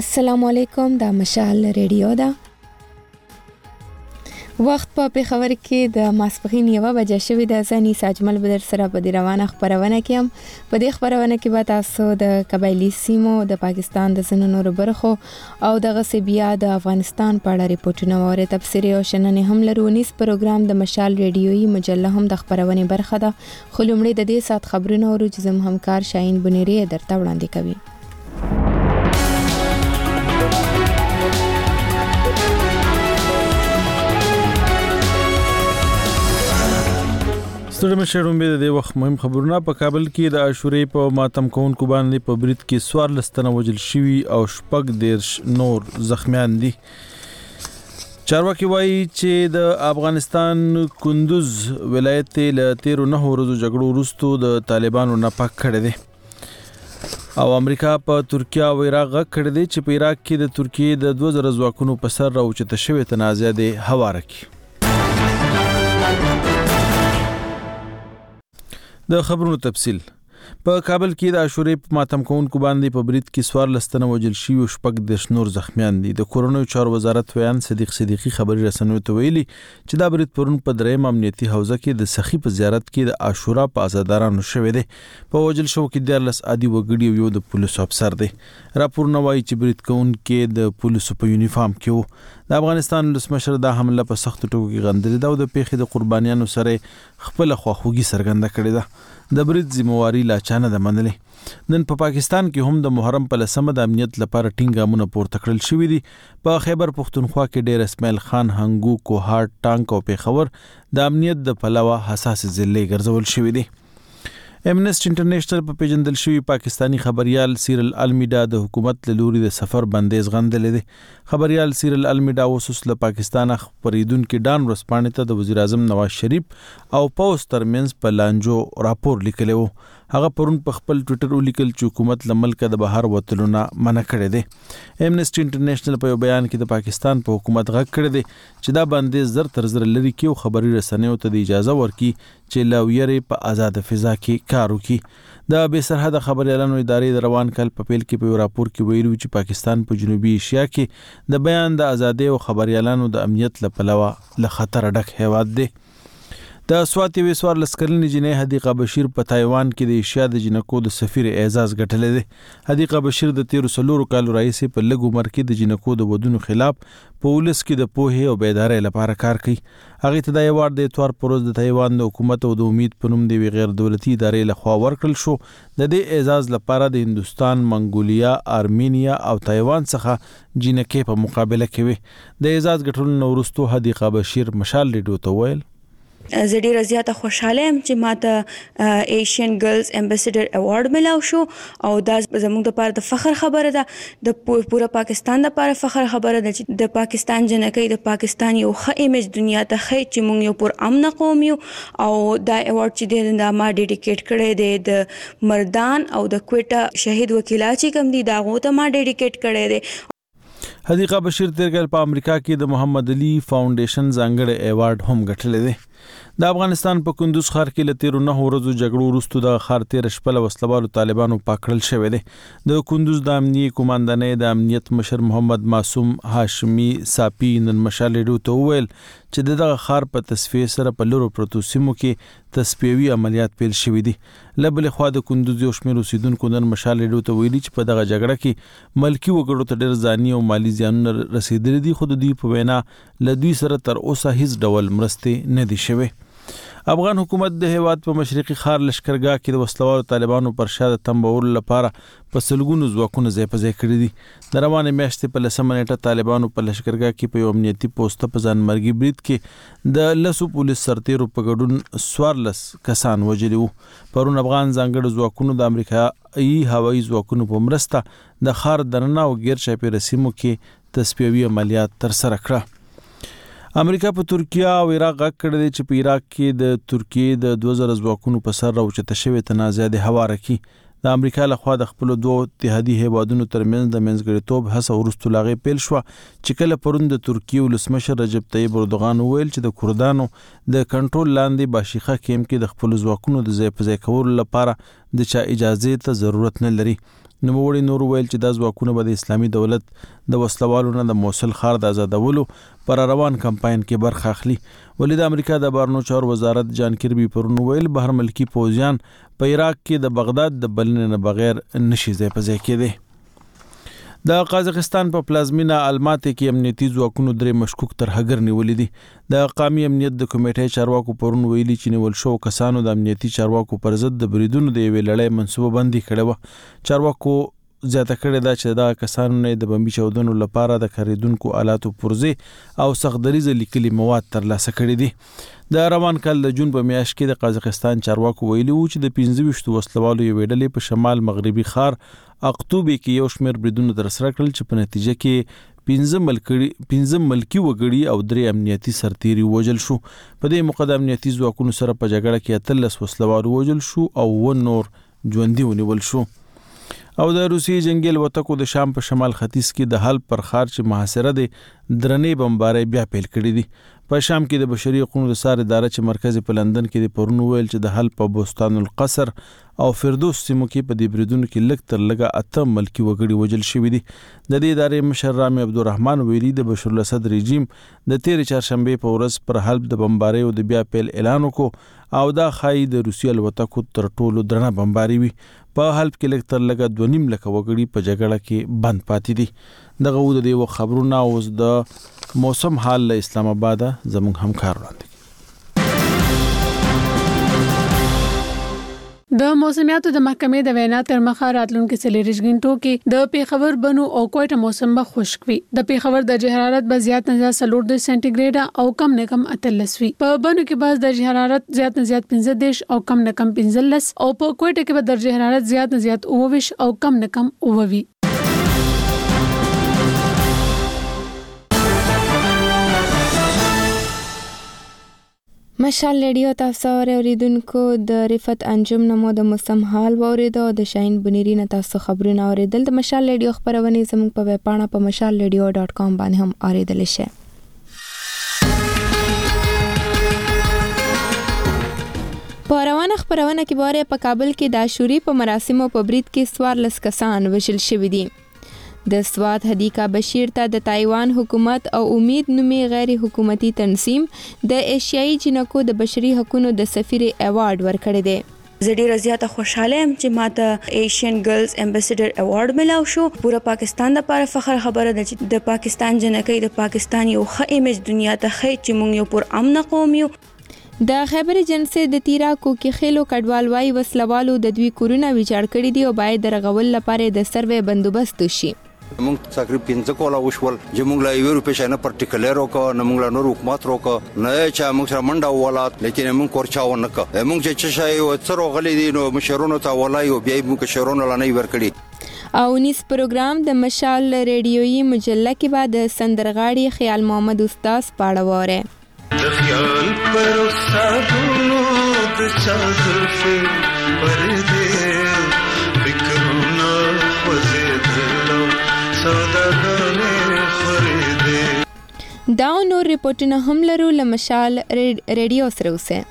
السلام علیکم، دا مشال ریډیو ده. وخت په پیښور کې د ماسپښین 1 بجه شوې ده. زه نیس اجمل به در سره په دې روانه خپرونه کې یم. په دې خپرونه کې به تاسو د قبایلي سیمو د پاکستان د ځینو نورو برخو او دغسې بیا د افغانستان په اړه ریپورټونه واورئ. تبصرې او شننې هم لرو. نیس پروګرام د مشال ریډیويي مجله هم د خپرونې برخه ده. خو لومړی د دې ساعت خبرونه اورو چې زموږ همکار شاهین بنيري درته وړاندې کوي. ستړي شروع به د وخت مهم خبرونه. په کابل کې د عاشورې په ماتم کوونکو باندې په برید کې 14 تنه وژل شوي او 14 نور زخمیان دي. چارواکي وایي چې د افغانستان کندوز ولایت له 13 ورځو جګړو وروسته د طالبانو نه پاک کړی دی او امریکا په ترکیه او عراق غږ کړی دی چې په عراق کې د ترکیې د 2000 ځواکونو په سر راوچته شوې تنازع دې هواره کړي. د خبرونو تفصیل. په کابل کې د عاشورې په ماتم کوونکو باندې په برید کې 14 تنه وژل شوي او 14 نور زخمیان دي. د کورونو چارو وزارت ویان صدیق صدیقی خبري رسنیو ته ویلي چې دا برید پرون په درېم امنیتي حوزه کې د سخی په زیارت کې د عاشورا په آزادارانو شوې دي. په وژل شو کې 14 عادي وګړي او یو د پولیسو افسر دی. راپورونه وایي چې برید کوونکي د پولیسو په یونیفارم کې وو. د افغانستان ولسمشر دا حمله په سخت ټکو کې غندلې ده او د پیښې د قربانیانو سره خپل خواخوږي څرګنده کړې ده. د برید ذمہواری لا چانه ده منلې. نن په پاکستان کې هم د محرم په لسمه د امنیت لپاره ټینګ ګامونه پورته کړل شوي دي. په خیبر پختونخوا کې ډېر اسماعیل خان، هنګو، کوهاټ، ټانک او پیښور د امنیت د پلوه حساس ضلع ګرځول شوي دي. امنیسټ انټرنیشنل په پیژندل شوی پاکستانی خبريال سیرل المیډا د حکومت له لوري د سفر بندیز غندلې دي. خبريال سیرل المیډا اوس له پاکستان خبرېدونکو ډان ورسپانې ته د وزیر اعظم نواز شریف او پوس ترمنځ په لانجو راپور لیکلی وو. هغه پرون په خپل ټوئیټر ولیکل چې حکومت له ملک د بهر وتلو نه منع کړی دی. امنیسټ انټرنیشنل په یو بیان کې د پاکستان په حکومت غږ کړی دی چې دا بندیز زر تر زر لري کې او خبري رسنیو ته د اجازه ورکړي چې له ویرې په آزاد فضا کې کار وکړي. د بې سرحده خبريالانو ادارې د روان کال په پیل کې په راپور کې ویلي چې پاکستان په جنوبي ایشیا کې د بیان د ازادۍ او خبريالانو د امنیت لپاره له خطر ډک هیواد دی. د سواتي وسوار لسکرلنی جنې حدیقه بشیر په تایوان کې د ایشیا د جنکو د سفیر اعزاز ګټلې ده. حدیقه بشیر د 13 کالو راهیسې په لږ عمر کې د جنکو د ودونو خلاف په ولس کې د پوهې او بیدارۍ لپاره کار کوي. هغه ته د ایوارډ د اتوار پروز د تایوان د حکومت او د امید په نوم د غیر دولتي ادارې لخوا ورکړل شو. د دې اعزاز لپاره د هندستان، منګولیا، ارمینیا او تایوان څخه جنکې په مقابله کې وي. د اعزاز ګټلو وروسته حدیقه بشیر مشال ریډیو ته ویل زه ډیره زیاته خوشاله یم چې ماته ایشین ګرلز امبیسیډر ایوارډ ملاو شو او دا زموږ لپاره د فخر خبره ده. د پوره پاکستان لپاره فخر خبره ده چې د پاکستان جنکۍ د پاکستان یو ښه ایمیج دنیا ته ښیي چې موږ یو پر امن قوم یو. او دا ایوارډ چې دی دا ما ډیډیکیټ کړی دی د مردان او د کوټه شهید وکیلا چې کوم دي دا غو ته ما ډیډیکیټ کړی دی. حدیقه بشیر تیر کال په امریکا کې د محمد علي فاونډیشن ځانګړی ایوارډ هم ګټلی دی. د افغانستان په کندوز ښار کې له 13 ورځو جګړو وروسته د ښار تیر شپه له وسلوالو طالبانو پاکړل شوی دی. د کندوز د امنیي قوماندانۍ د امنیت مشر محمد معصوم هاشمي صافي نن مشال ریډیو ته وویل چې دغه ښار په تصفیه سره په لورو پروتو سیمو کې تصفیوي عملیات پیل شوي دي. له بلې خوا د کندوز یو شمېر اوسیدونکو نن مشال ریډیو ته ویلي چې په دغه جګړه کې ملکي وګړو ته ډېر ځاني او مالي زیانونه رسېدلي دي، خو د دوی په وینا له دوی سره تر اوسه هیڅ ډول مرستې نه دي شوې. افغان حکومت د هیواد په مشرقي ښار لشکرګاه کې د وسلوالو طالبانو پر شا د تنبولو لپاره په سلګونو ځواکونه ځای په ځای کړي دي. د روانې میاشتې په 10 نیټه طالبانو په لشکرګاه کې په یو امنیتي پوسټ په ځانمرګي برید کې د 10 پولیس سرتیرو په ګډون 14 کسان وژلي وو. پرون افغان ځانګړو ځواکونو د امریکایي هوایي ځواکونو په مرسته د ښار دننه او غیر چاپیره سیمو کې تصفیوي عملیات ترسره کړه. امریکا په ترکیه او عراق غږ کړی دی چې په عراق کې د ترکیې د 2000 ځواکونو په سر راوچته شوې تنازع دې هواره کړي. د امریکا لخوا د خپل دوه اتحادي هیوادونو ترمنځ د منځګړیتوب هڅه وروسته لاغې پیل شو چې کله پرون د ترکیې ولسمشر رجب طیب اردوغان وویل چې د کردانو د کنټرول لاندې باشیخه کیم کې د خپل ځواکونو د ځای په ځای کولو لپاره د چا اجازه ته ضرورت نه لري. نوموړي نور ویل چې د ځواکونو به د اسلامي دولت د وسلوالو نه د موصل ښار د آزادولو پر روان کمپاین کې برخه اخلي. ولې د امریکا د بهرنیو چارو وزارت جان کربي پرون ویل بهر ملکی پوځیان په عراق کې د بغداد د بلنې نه بغیر نشي ځای په ځای کېدی. د قازقستان په پلازمینه الماتې کې امنیتي ځواکونو 3 مشکوک ترهګر نیولې دي. د قومي امنیت د کمیټې چارواکو پرون ویلي چې نیول شو کسانو د امنیتي چارواکو پر ضد د بریدونو د یوې لړۍ منصوبه بندي کړې و. چارواکو زیاته کړې ده چې دا کسانو نه د بمبي چاودنو لپاره د کاریدونکو آلاتو پرزې او سختدریزه لیکلي مواد ترلاسه کړي دي. د روان کال د جون په میاشت کې د قازقستان چارواکو ویلي وو چې د 25 وسلوالو یوې ډلې په شمال مغربي ښار اقتوبې کې یو شمېر بریدونه ترسره کړل چې په نتیجه کې 15 ملکی وګړي او 3 امنیتي سرتیري وژل شو. په دې موقع د امنیتي ځواکونو سره په جګړه کې 13 وسلوال وژل شو او 9 نور ژوندي ونیول شو. او د روسي جنگي الوتکو د شام په شمال ختیځ کې د حلب پر ښار چې محاصره دي درنې بمبارۍ بیا پیل کړې دي. په شام کې د بشري حقوقو د سار اداره چې مرکز په لندن کې د پرون ویل چې د حلب په بوستان القصر او فردوس سیمو کې په دې بریدونو کې لږ تر لږه 8 ملکی وګړي وژل شوي دي. د دې ادارې مشر رامي عبدالرحمن ویلي د بشار الاسد رژیم د 13 چهارشنبه په ورځ پر حلب د بمبارۍ او د بیا پیل اعلان وکړ او دا خای د روسي الوتکو تر ټولو درنه بمباري وي. په حلب کې لږ تر لږه 2.5 لک وګړي په جګړه کې بند پاتې دي. دغه و د دې خبرونه اوس د موسم حال له اسلام آباد زموږ همکار وړاندې. د موسمیاتو د محکمې د وینا تر مخه راتلونکو 40 غنټو کې د پیښور بنو او کوټه موسم به خشک وي. د پیښور درجه حرارت به زیات نه زیات 4 سانتیګریډ او کم نه کم 38 وي. په بنو کې به درجه حرارت زیات نه زیات 15 او کم نه کم 15 او په کوټه کې به درجه حرارت زیات نه زیات 29 او کم نه کم 9 وي. مشال ریډیو تاسو اوریدونکو د رفت انجم نمو د موسم حال اوریدو د شاین بنيري نه تاسو خبرونه اوریدل. د مشال ریډیو خبرونه زموږ په ویب پاڼه په mashalradio.com باندې هم اوریدل شي. په روانه خبرونه کې باره په کابل کې د عاشوري په مراسمو په برید کې 14 کسان وژل شوي دي. د سواد حدیقه بشیر ته د تایوان حکومت او امید نومي غیر حکومتي تنظیم د ایشیایي جنکو د بشري حقوقو د سفیر ایوارډ ورکړی دی. زه ډیره زیاته خوشاله یم چې ماته ایشین ګرلز امبیسیډر ایوارډ ملاو شو. پورا پاکستان لپاره فخر خبره ده چې د پاکستان جنکۍ د پاکستان یو ښه ایمیج دنیا ته ښیي چې موږ یو پر امن قوم یو. د خیبر جنسي د تیراکو کې خېلو کډوال وای وسلوالو د دوی کورونه ویجاړ کړي دي او باید درغول لپاره د سروې بندوبست وشي. موږ تقریبا 15 کولا وشول چې موږ لا یو روپې شنه پرټیکولر وکړو نه موږ لا نور حکومت وکړو نه چې موږ سره منډه ولات لیکن موږ کورچاو نه کړ. موږ چې شای او څرو غلي دي نو مشرونو ته ولای او بیا موږ شرونو لنی ورکړي. او نیس پروګرام د مشال ریډیويي مجله کې بعد سندرغاړي خیال محمد استاد پاړوره د خیال پر سادونو د چادر په پردې فکرونه وزیدلو دا نور ریپورټونه هم لرو له مشال ریډیو سره اوسه.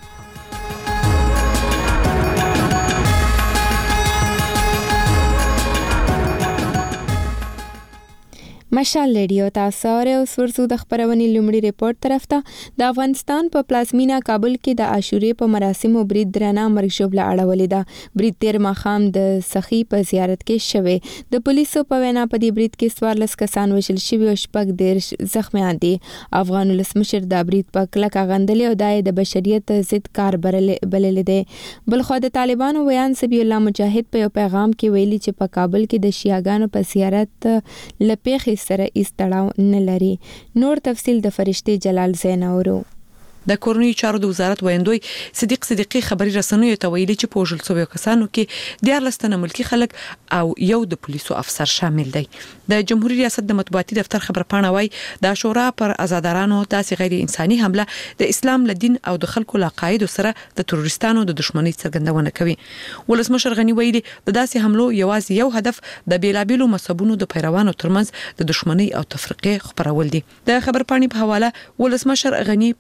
مشال ریډیو تاسو اوس ورسو د خبرونې لومړی ریپورت طرف ته. د افغانستان په پلازمینه کابل کې د عاشوري په مراسمو برید درنه مرګ ژوبله اړولې ده. برید تیر ماښام د سخی په زیارت کې شوه. د پولیسو په وینا په دې برید کې 14 کسان وژل شوي او 10 زخمیان دي. افغان ولسمشر د برید په کلکه غندلې او د بشریت ضد کار بللې ده. بلخو د طالبانو ویان سبی الله مجاهد په یو پیغام کې ویلي چې په کابل کې د شیعاګانو په زیارت لپیخ سره ایستړاو نه لري. نور تفصیل د فرشتي جلال زین اورو. د کورنیو چارو د وزارت ویندوی صدیق صدیقی خبري رسنیو ته ویلي چې په وژل شویو کسانو کې 14 تنه ملکی خلک او یو د پولیسو افسر شامل دی. د جمهوریت ریاست د مطبوعاتي دفتر خبر پاڼه وای د شورا پر آزادارانو داسې غیر انساني حمله د اسلام له دین او د خلکو له قاعده سره د تروریستانو د دشمنی څرګندونه کوي. ولسمشر غنی ویلي د داسې حملو یوازې یو هدف د بیلابیلو مذهبونو د پیروانو ترمنځ د دشمنی او تفرقه خپرول دي. د خبر پاڼې په حواله ولسمشر غنی په افغانستان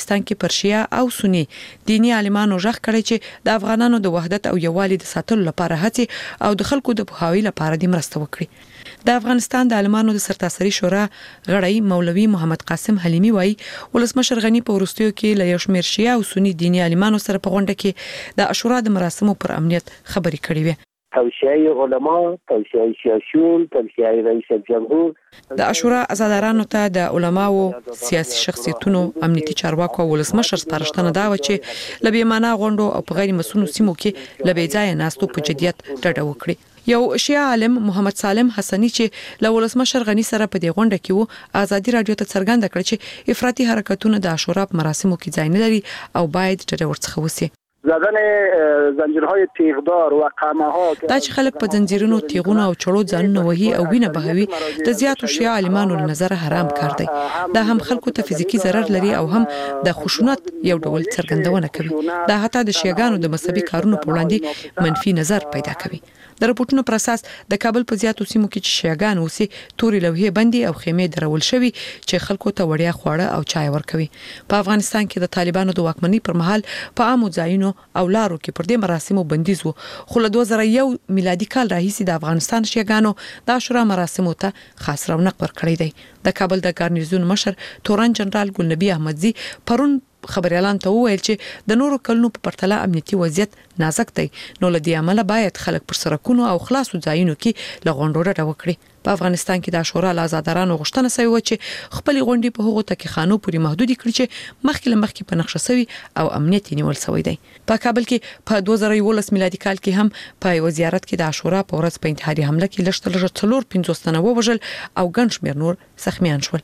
افغانستان کې پر شیعه او سنی دینی عالمانو ژغ کړی چې د افغانانو د وحدت او یووالي د ساتلو لپاره هڅه او د خلکو د پوهاوي لپاره د مرسته وکړي. د افغانستان د عالمانو د سرتاسري شورا غړی مولوي محمد قاسم حلیمی وایي ولسمشر غنی په وروستیو کې له یو شمېر شیعه او سنی دینی عالمانو سره په غونډه کې د عاشورا د مراسمو پر امنیت خبرې کړې وې. توصیه علما، توصیه سیاسيون، توصیه رئیس جمهور د عاشورا ازادارانو ته د علماو سیاسي شخصیتونو امنیتي چارواکو ولسمشر سپارښتنه دا و چې لبیمانه غونډو او په غیر مسؤل سیمو کې لبی ځای ناستو په جديت ډډه وکړي. یو شیعه عالم محمد سالم حسنی چې له ولسمشر غنی سره په دې غونډه کې وو ازادي رادیو ته څرګنده کړ چې افراطي حرکتونه د عاشورا په مراسمو کې ځای نه لري او باید ډډه ورڅخه وسی. زدن زنجیرهای تیغدار و قمه‌ها دا چې خلک په زنجیرونو تیغونه او چړو ځانونه وهي او وینه بهوي د زیاتو شیعه عالمانو نظر حرام کار دی. دا هم خلکو ته فزیکی ضرر لري او هم د خشونت یو ډول څرګندونه کوي. دا حتی د شیعاګانو د مذهبي کارونو په وړاندې منفي نظر پیدا کوي. د رپورټونو پر اساس د کابل په زیاتو سیمو کې چې شیعاګان اوسي توري لوحې بندي او خیمې درول شوی چې خلکو ته وړیا خواړه او چای ورکوي. په افغانستان کې د طالبانو د واکمنۍ پر مهال په عامو ځایونو او لارو کې پر دې مراسمو بندیز وو. خو له 2001 میلادي کال راهیسې د افغانستان شیعاګانو د عاشورا مراسمو ته خاص رونق ورکړی دی. د کابل د ګارنیزون مشر تورن جنرال ګلنبي احمدزي پرون خبريالان ته وویل چې د نورو کلونو په پرتله امنیتي وضعیت نازک دی، نو لدی عمله باید خلک پر سرکونو او خلاصو ځایونو کې لغونډو ډډه وکړي. په افغانستان کې د عاشورا لازادارانو غوښتنه شوی و چې خپل غونډې په هغو تکخانو پورې محدود کړي چې مخکې په نقشه شوی او امنیت نیول شوی دی. په کابل کې په 2011 میلادي کال کې هم په یو زیارت کې د عاشورا په ورځ په انتحاري حمله کې لږ 50 تنه ووژل او ګڼ شمېر نور زخمیان شول.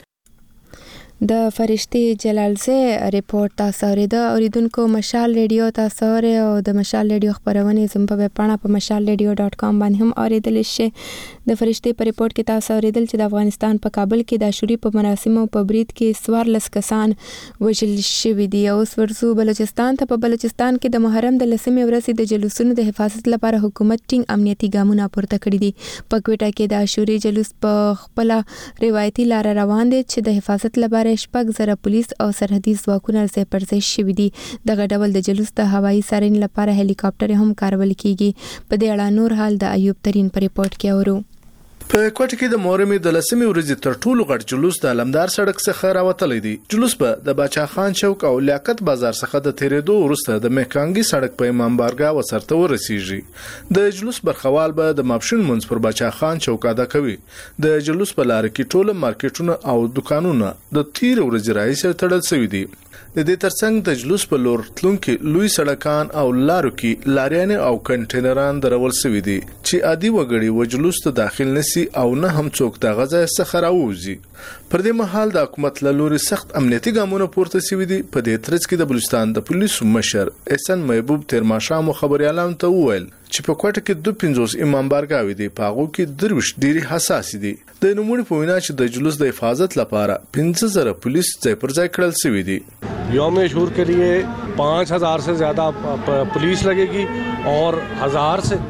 د فرشتي جلالزه ریپورت تاسو اوریدونکو مشال ریډیو تاسو او د مشال ریډیو خبرونه زم په پاڼه په mashalradio.com باندې هم اوریدل شي. د فرشتي په ریپورت کې تاسو اوریدل چې د افغانستان په کابل کې د عاشوري په مراسمو په برید کې 14 کسان وژل شوي دي. اوس ورسو بلوچستان ته. په بلوچستان کې د محرم د 10مې ورځې د جلوسونو د حفاظت لپاره حکومت ټینګ امنیتي ګامونه پورته کړي دي. په کوټه کې د عاشوري جلوس په خپل روایتي لار روان دي چې د حفاظت لپاره شپږ زره پولیس او سرحدي ځواکونه ځای پر ځای شوي دي. دغه ډول د جلوس د هوایي سارین لپاره هلیکاپټر هم کارول کیږي. په دې اړه نور حال د ایوب ترين په ریپورت کې اورو. په کوټه کې د محرم د 10مې ورځې تر ټولو غټ جلوس د علمدار سړک څخه راوتلی دی. جلوس په د باچا خان چوک او لیاقت بازار څخه د تیرېدو وروسته د مهکانګي سړک په امام بارګاه وسرته ورسیږي. د جلوس برخوال به د ماپښین منځ پر باچا خان چوک ادا کوي. د جلوس په لار کې ټول مارکیټونه او دکانونه د تیر ورځې راهیسې تړل شوي دي. د دې ترڅنګ د جلوس په لور تلونکي لوی سړکان او لارو کې لاریان او کنټینران درول شوي دي چې عادي وګړي و جلوس ته داخل نشي او نه هم څوک د غزا څخه راوځي. پر دې مهال د حکومت له لوري سخت امنیتي ګامونه پورته شوي دي. په دې ترڅ کې د بلوچستان د پولیسو مشر احسان محبوب تیر ماښام خبريالانو ته وویل چې په کوټه کې 250 امام بارګاوي دي. په هغه کې درويش ډيري حساس دي. د نموړي په وینا چې د جلوس د حفاظت لپاره 15000 پولیس ځای پر ځای کړل شوي دي. یوم عاشور के लिए 5000 से ज्यादा पुलिस लगेगी और 1000 से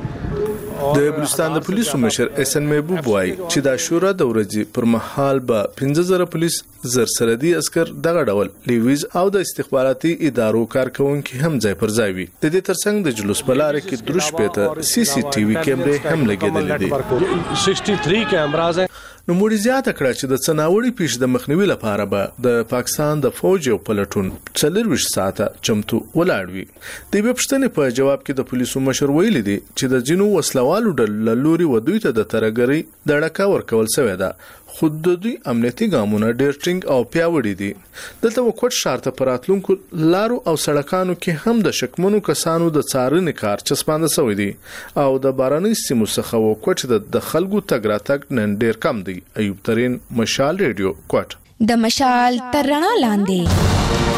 د بلوچستان د پولیسو مشر احسان محبوب وایي چې د عاشورا د ورځې پر مهال به 15000 پولیس زر سرحدي عسكر دغه ډول لیویز او د استخباراتي ادارو کارکونکو هم ځای پر ځای وي. د دې ترڅنګ د جلوس په لار کې دروش پېته CCTV کیمرې هم لګېدلې دي. 63 کیمراز ہیں. نو موږ زیاته کړه چې د څناوړي پیښ د مخنیوي لپاره به د پاکستان د فوج او پلټون 24 ساعته چمتو ولاړ وي. د وبښتنې په جواب کې د پولیسو مشر ویلي دي چې د جنو وسلوالو ډلو لوري ودوی ته د ترګری د ډکا ورکول شوی ده. خود د دوی امنیتي ګامونه ډېر ټینګ او پیاوړي دي. دلته وکټ شارته پراتلونکو لارو او سړکانو کې هم د شکمنو کسانو د څارنې کار چسپانده شوی دی او د باراني سیمو څخه وکټ د خلکو تګ راتګ نن ډېر کم دی. ایوب ترين مشال ریډیو کوټ. د مشال تر رڼا لاندې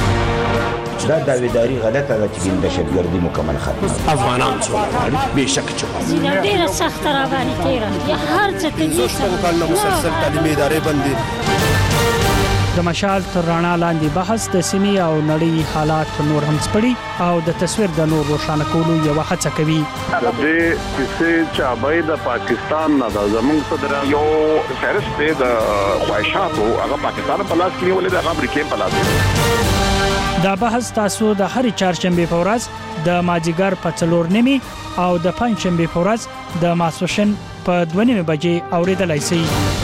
دا داویداری غلطه ده چې د شتګردي مکمل ختم افغانان څو بهشک چې ډیره سخت را باندې تیر یا هر څه ته دوستو کله مسلسل تعلیمي ادارې باندې د مشال تر رڼا لاندې بحث د سیمې او نړۍ حالات نور هم سپړي او د تصویر د نور روښانه کولو یو هڅه کوي. د دې چې چابای د پاکستان نه د زمونږ صدر یو فهرست د خواهشاتو هغه پاکستان په لاس کې ولې د امریکای په لاس دا بحث تاسو د هر چهارشنبه په ورځ د ماجیګر په 4:30 او د پنځشنبه په ورځ د ماسوشن په 2:30 بجې اوریدلای شئ.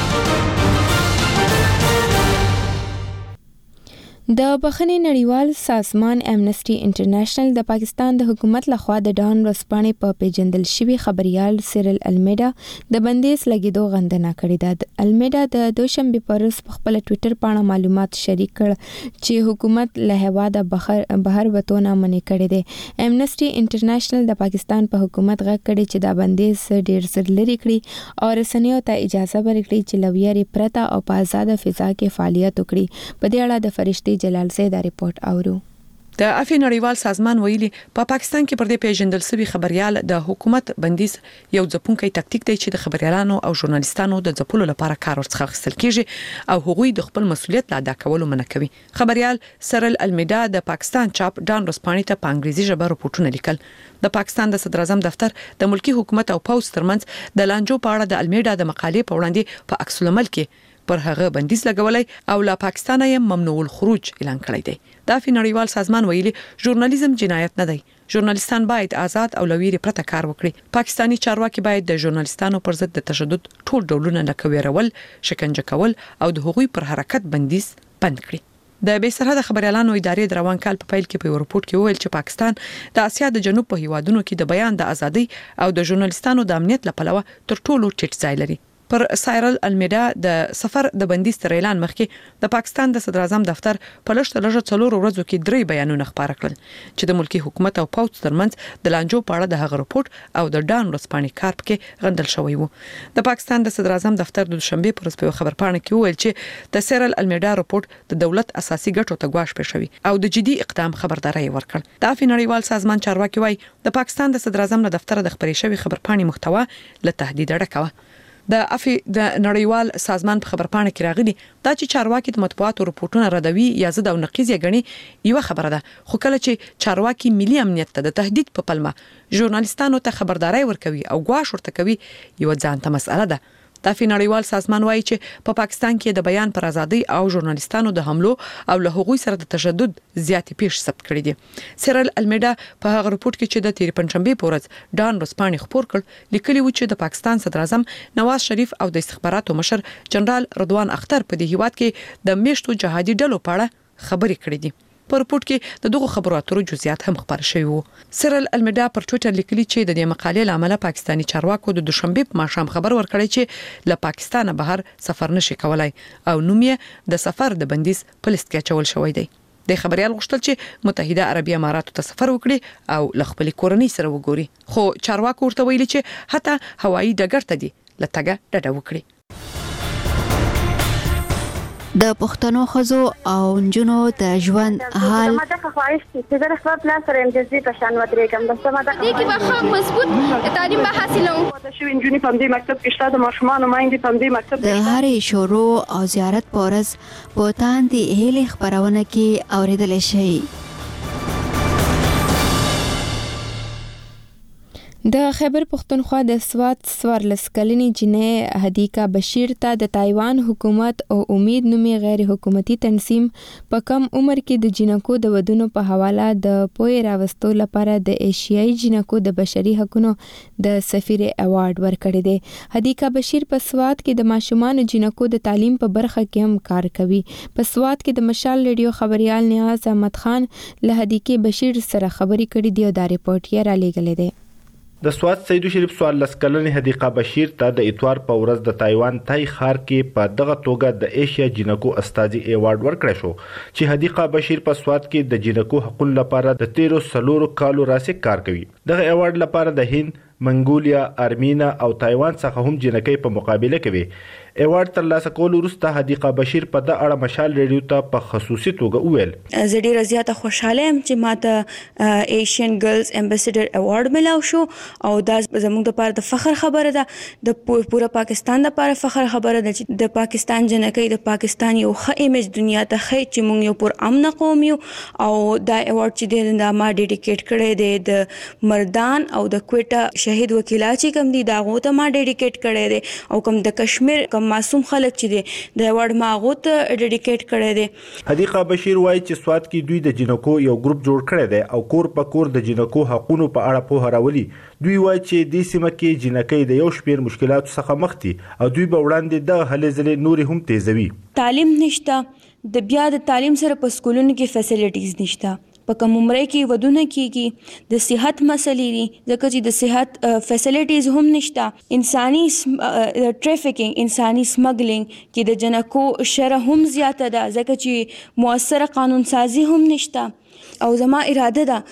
د بخښنې نړیوال سازمان امنسټي انټرنیشنل د پاکستان د حکومت لخوا د ډان ورځپاڼې په پیژندل شوی خبريال سیرل المیډا د بندیز لګیدو غندنه کړې ده. المیډا د دوشنبه پر ورځ په خپل ټوئیټر باندې معلومات شریک کړ چې حکومت له هواده بهر وتونه منې کړې ده. امنسټي انټرنیشنل د پاکستان په حکومت غږ کړي چې دا بندیز ډیر زر لري کړي او رسنیو ته اجازه ورکړي چې لویاري پرتا او په آزاد فضا کې فعالیت وکړي. په دې اړه د فرشتي جلال زیدا ریپورت اورو. د افی نړیوال سازمان ویلي په پاکستان کې پر دې پیژندل شوی خبريال د حکومت بندیز یو ځپونکی تکتیک دی چې د خبريالانو او ژورنالیستانو د ځپلو لپاره کار ورڅخه اخیستل کیږي او هغوی د خپل مسولیت ادا کولو منع کوي. خبريال سیرل المیډا د پاکستان چاپ ډان ورځپاڼې ته په انګریزي ژبه راپورټونه لیکل. د پاکستان د صدر اعظم دفتر د ملکی حکومت او پوز ترمنځ د لانجو په اړه د المیډا د مقالې په وړاندې په عکس العمل کې پر هغه بندیز لګولای او لا پاکستان یې ممنوع الخروج اعلان کړی دی. د افی نړیوال سازمان ویلي ژورنالیزم جنایت نه دی. ژورنالیستان باید آزاد او لویری پرته کار وکړي. پاکستانی چارواکي باید د ژورنالیستانو پر ضد د تشدد ټول ډولونه لکه ویرول، شکنجه کول او د هغوی پر حرکت بندیز بند کړي. د بې سرحده خبريالانو ادارې د روان کال په پیل کې په رپورت کې وویل چې پاکستان د اسیا د جنوب په هیوادونو کې د بیان د ازادۍ او د ژورنالیستانو د امنیت لپاره تر ټولو ټیټ ځای لري. پر سایرل المیډا د سفر د بندیز تر اعلان مخکې د پاکستان د صدر اعظم دفتر په لږ 4 ورځو کې 3 بیانونه خبره کړل چې د ملکی حکومت او پوز ترمنځ د لانجو په اړه د هغه رپورت او د ډان ورځپاڼې کار کې غندل شوی وو. د پاکستان د صدر اعظم دفتر د دوشنبه پر ورځ په خبرپاڼه کې وویل چې د سایرل المیډا رپورت د دولت اساسي ګټو ته ګواښ پېښوي او د جدي اقدام خبرداري ورکړ. د افی نړیوال سازمان چارواکي وايي د پاکستان د صدر اعظم دفتر د خبري شوی خبرپاڼې محتوا له تهدید ډکه و. د افی د نړیوال سازمان په خبرپاڼه کې راغلي دا چې چارواکي د مطبوعاتو رپورټونه ردوي یا ضد او نقیض یې غني یو خبره ده، خو کله چې چارواکي ملي امنیت ته د تهدید په پلمه ژورنالیستانو ته خبرداري ورکوي او ګواښ ورته کوي یو ځانته مسأله ده. د افی نړیوال سازمان وایي چې په پاکستان کې د بیان پر ازادي او ژورنالیستانو د حملو او له هغوی سره د تشدد زیاتې پیښ ثبت کړي دي. سیرل المیډا په هغه رپورت کې چې د تیر پنځشنبه په ورځ ډان ورځپاڼې خبر کړ لیکلي و چې د پاکستان صدر اعظم نواز شریف او د استخباراتو مشر جنرال رضوان اختر په دې هیواد کې د میشتو جهادي ډلو په اړه خبرې کړې دي. په رپورت کې د دغه خبرو اترو جزئیات هم خبر شوي وو. سیرل المیډا پر ټوئیټر لیکلي چې د دې مقالې لامل پاکستانی چارواکو د دوشنبه په ماښام خبر ورکړی چې له پاکستان بهر سفر نشي کولای او نوم یې د سفر د بندیز په لیست کې اچول شوی دی. د خبريال غوښتل چې متحده عربی اماراتو ته سفر وکړي او له خپل کورنۍ سره وګوري، خو چارواکو ورته ویلي چې حتی هوایي ډګر ته دي لټګه ډډه وکړي. د پښتنو خزو او نجونو د ژوند حال ماده خواهش چې د خپل پلان سره امجزي په شان ودرې کوم د سماده دې کې به مضبوط تعلیم به حاصلو د شو انجونی په دې مکتب کې شته د ماشومان مایندې په دې مکتب د هرې شورو او زیارت پورز بوتان دی هلي خبرونه کې اوریدل شي. د خیبر پختونخوا د سوات 14 کلنې جنې هدیکا بشیر ته د تایوان حکومت او امید نومي غیر حکومتي تنظیم په کم عمر کې د جنکو د ودونو په حواله د پوی راوستو لپاره د ایشیایي جنکو د بشري حقوقو د سفیر ایوارډ ورکړی دی. هدیکا بشیر په سوات کې د ماشومان جنکو د تعلیم په برخه کې هم کار کوي. په سوات کې د مشال ریډیو خبريال نیاز احمد خان له هدیکې بشیر سره خبرې کړې دی او دا ریپورت یې را لېږلی دی. د سوات سیدو شریف 14 کلنې هدیقه بشیر ته د اتوار په ورځ د تایوان تای ښار کې په دغه توګه د ایشیا جنکو استاذي ایوارډ ورکړی شو چې هدیقه بشیر په سوات کې د جنکو حقوقو لپاره د 13 کالو راسي کار کوي. دغه ایوارډ لپاره د هند، منګولیا، ارمینا او تایوان څخه هم جنکې په مقابله کوي. ایوارډ ترلاسه کول وروسته هدیقه بشیر په د اړه مشال ریډیو ته په خصوصي توګه وویل زه ډیره زیاته خوشاله یم چې ماته ایشین ګرلز امبیسیډر ایوارډ ملاو شو او دا زموږ لپاره د فخر خبره ده، د پوره پاکستان لپاره فخر خبره ده چې د پاکستان جنکې د پاکستان یو ښه ایمیج دنیا ته ښیي چې موږ یو پر امن قوم یو او دا ایوارډ چې د ما ډیډیکیټ کړی دی د مردان او د کوټه شهید وکیلا چې کوم دي دا غوته ما ډیډیکیټ کړی دی او کوم د کشمیر کوم معصوم خلک چې دي د ایوارډ ما غوته ډیډیکیټ کړی دی. حدیقه بشیر وایي چې سواد کې دوی د جنکو یو ګروپ جوړ کړی دی او کور په کور د جنکو حقوقو په اړه پوهه راولي. دوی وایي چې د سیمه کې جنکۍ د یو شمېر مشکلاتو څخه مخ دي او دوی به وړاندې د هلې ځلې نورې هم تیزوي. تعلیم نشته، د بیا د تعلیم سره په سکولونو کې فیسیلیټیز نشته، په کوم عمره کې ودونه کیږي، د صحت مسلې دي ځکه چې د صحت فیسیلیټیز هم نشته، انساني ټریفیکینګ انساني سمګلینګ کې د جنکو شره هم زیاته ده ځکه چې مؤثره قانون سازي هم نشته. او زما اراده ده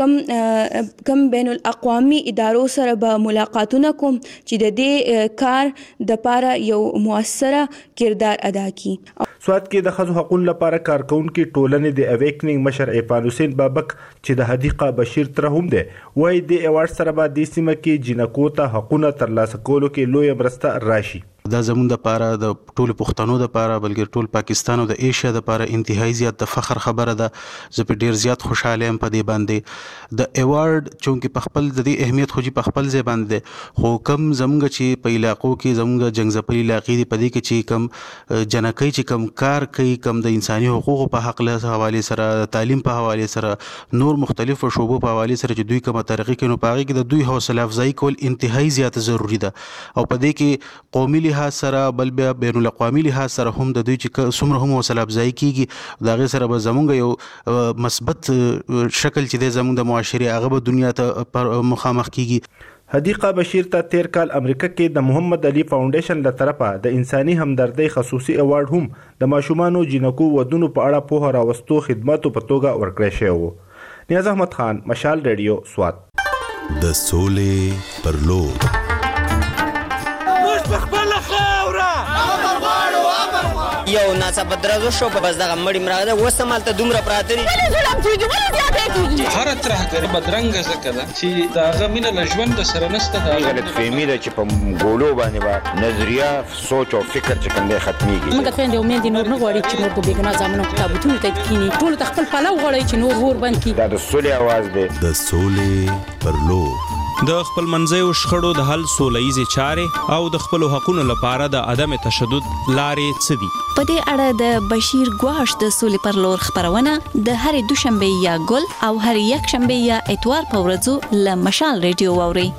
چې کم بین الاقوامي ادارو سره به ملاقاتونه کوم چې د دې کار د پاره یو مؤثره کردار ادا کړي. سواد کې د ښځو حقوقو لپاره کارکونکو ټولنې د اویکنینګ مشر ایپان حسین بابک چې د حدیقه بشیر تر هم ده وایي د ایوارډ سره به د سیمه کې جنکو ته حقوقونه ترلاسه کولو کې لوی مرسته راشي. دا زموږ د پاره د ټولو پښتنو د پاره بلکې ټول پاکستان او د ایشیا د پاره انتهایی زیات د فخر خبره ده. زه په ډیر زیات خوشاله یم په دې باندې د ایوارډ چونکه په خپل د دې اهمیت خو په خپل ځای باندې خو کم زموږ چې په علاقو کې زموږ جنگزپلي علاقې دی په دې کې چې کم جنکۍ چې کم کار کوي کم د انساني حقوقو په حق له حواله سره تعلیم په حواله سره نور مختلفو شوبو په حواله سره چې دوی کومه ترقی کوي نو په هغه کې د دوی حوصله افزایی کول انتهایی زیات ضروری ده. او په دې کې قومي لحاظ سره بل بیا بین الاقوامي لحاظ سره هم د دوی چې څومره هم حوصله افزایی کیږي دا غي سره به زمونږ یو مثبت شکل چې د زمونږ د معاشري هغه به دنیا ته مخامخ کیږي. حدیقه بشیر ته تیر کال امریکا کې د محمد علي فاونډیشن له طرفه د انساني همدردۍ خصوصي ایوارډ هم د ماشومانو جنکو ودونو په اړه په راوستو خدماتو په توګه ورکړی شوی و. نیاز احمد خان، مشال ریډیو، سواد. د سولې پر لور یو ناڅاپه درزو شو په بس دغه مړی مراغه وسه مالته دومره پراته دي ظلم کیږي ولې زیاته کیږي هر طرح کې بدرنګ زکه ده چې داغه مینه له ژوند سره نشته. دا غلط فهمي ده چې په ګولو باندې با نظریه سوچ او فکر چې کومه ختميږي. موږ ته د امید نور نه غواړي چې نور به ګنا ځامنو کتابونه ته کینی ټول تخپل پلو غواړي چې نور ور بند کی. دا د سولې आवाज ده. د سولې پر لور د خپل منځیو شخړو د حل سولهییزې چارې او د خپل حقوقو لپاره د عدم تشدد لارې څه دي. په دې اړه د بشیر ګواش د سولې پر لور خبرونه د هرې دوشنبه یا ګل او هر یک شنبه یا اتوار په ورځو له مشال ریډیو واوري.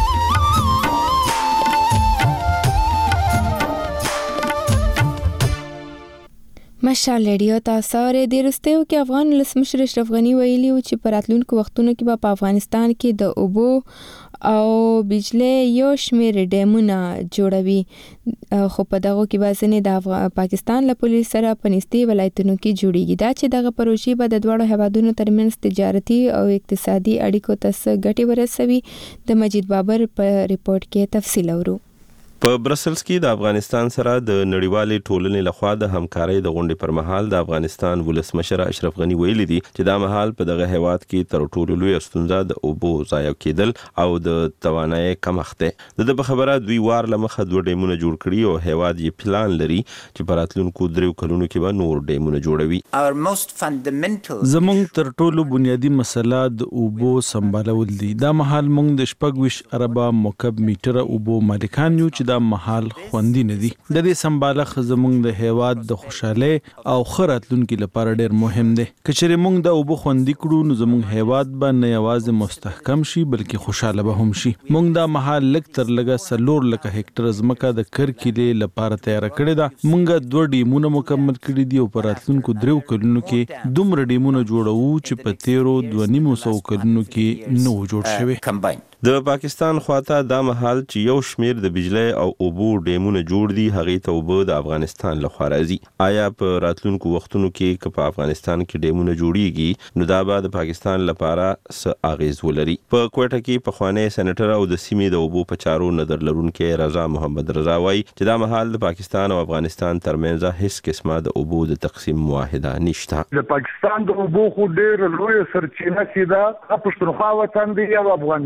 مشال ریډیو تاسو اورئ. د وروستیو کې افغان ولسمشر اشرف غنی ویلي و چې په راتلونکو وختونو کې په افغانستان کې د اوبو او بجلی یو شمېر ډیمونه جوړوي خو په دغه کې به ځینې د پاکستان له پولیس سره په نږدې ولایتونو کې جوړیږي. دا چې دغه پروژې به د دواړو هیوادونو ترمنځ تجارتي او اقتصادي اړیکو ته څه ګټې ورسوي د مجید بابر په ریپورت کې تفصیل اورو. په برسلز کې د افغانستان سره د نړیوالې ټولنې لخوا د همکارۍ د غونډې پر مهال د افغانستان ولسمشر اشرف غنی ویلي دي چې دا مهال په دغه هیواد کې تر ټولو لوی ستونزه د اوبو ضایع کېدل او د توانایي کمښت دی. د خبره دوی وار لمخه دوه ډیمونه جوړ کړي او هیواد یې پلان لري چې په راتلونکو 3 کلونو کې به نور ډیمونه جوړوي. زموږ تر ټولو بنیادی مسله د اوبو سمبالول دي. دا مهال موږ د 26 اربه مکعب میټر اوبو مالکان یو چې دا محل خوندي نه دي. د دې سمبالښ زموږ د هیواد د خوشاله او خراتلونکو لپاره ډېر مهم دی. کچېره موږ د اوبو خوندي کړو نو زموږ هیواد به نه یوازې مستحکم شي بلکې خوشاله به هم شي. موږ دا محل لک تر لګه 4 لک هکټر ځمکه د کرکلې لپاره تیار کړې ده. موږ 2 ډیمونه مکمل کړي دي او په راتلونکو 3 کلونو کې دومره ډیمونه جوړوو چې په 13.5 کلونو کې نو جوړ شوي. د پاکستان خواته دا محل چې یو شمیر د بجلی او اوبو ډیمونه جوړ دي هغه ته اوبه د افغانستان لخوا راځي. آیا په راتلونکو وختونو کې که په افغانستان کې ډیمونه جوړیږي نو دا به د پاکستان لپاره څه اغیز ولري؟ په کوټه کې پخوانی سېنیټر او د سیمې د اوبو په چارو نظر لرونکي رضا محمد رضا وایي چې دا محل د پاکستان او افغانستان ترمنځ هیڅ قسمه د اوبو د تقسیم معاهده نشته. د پاکستان د اوبو خو ډېر لوی سرچینه چې دا پښتونخوا وطن دی او افغانستان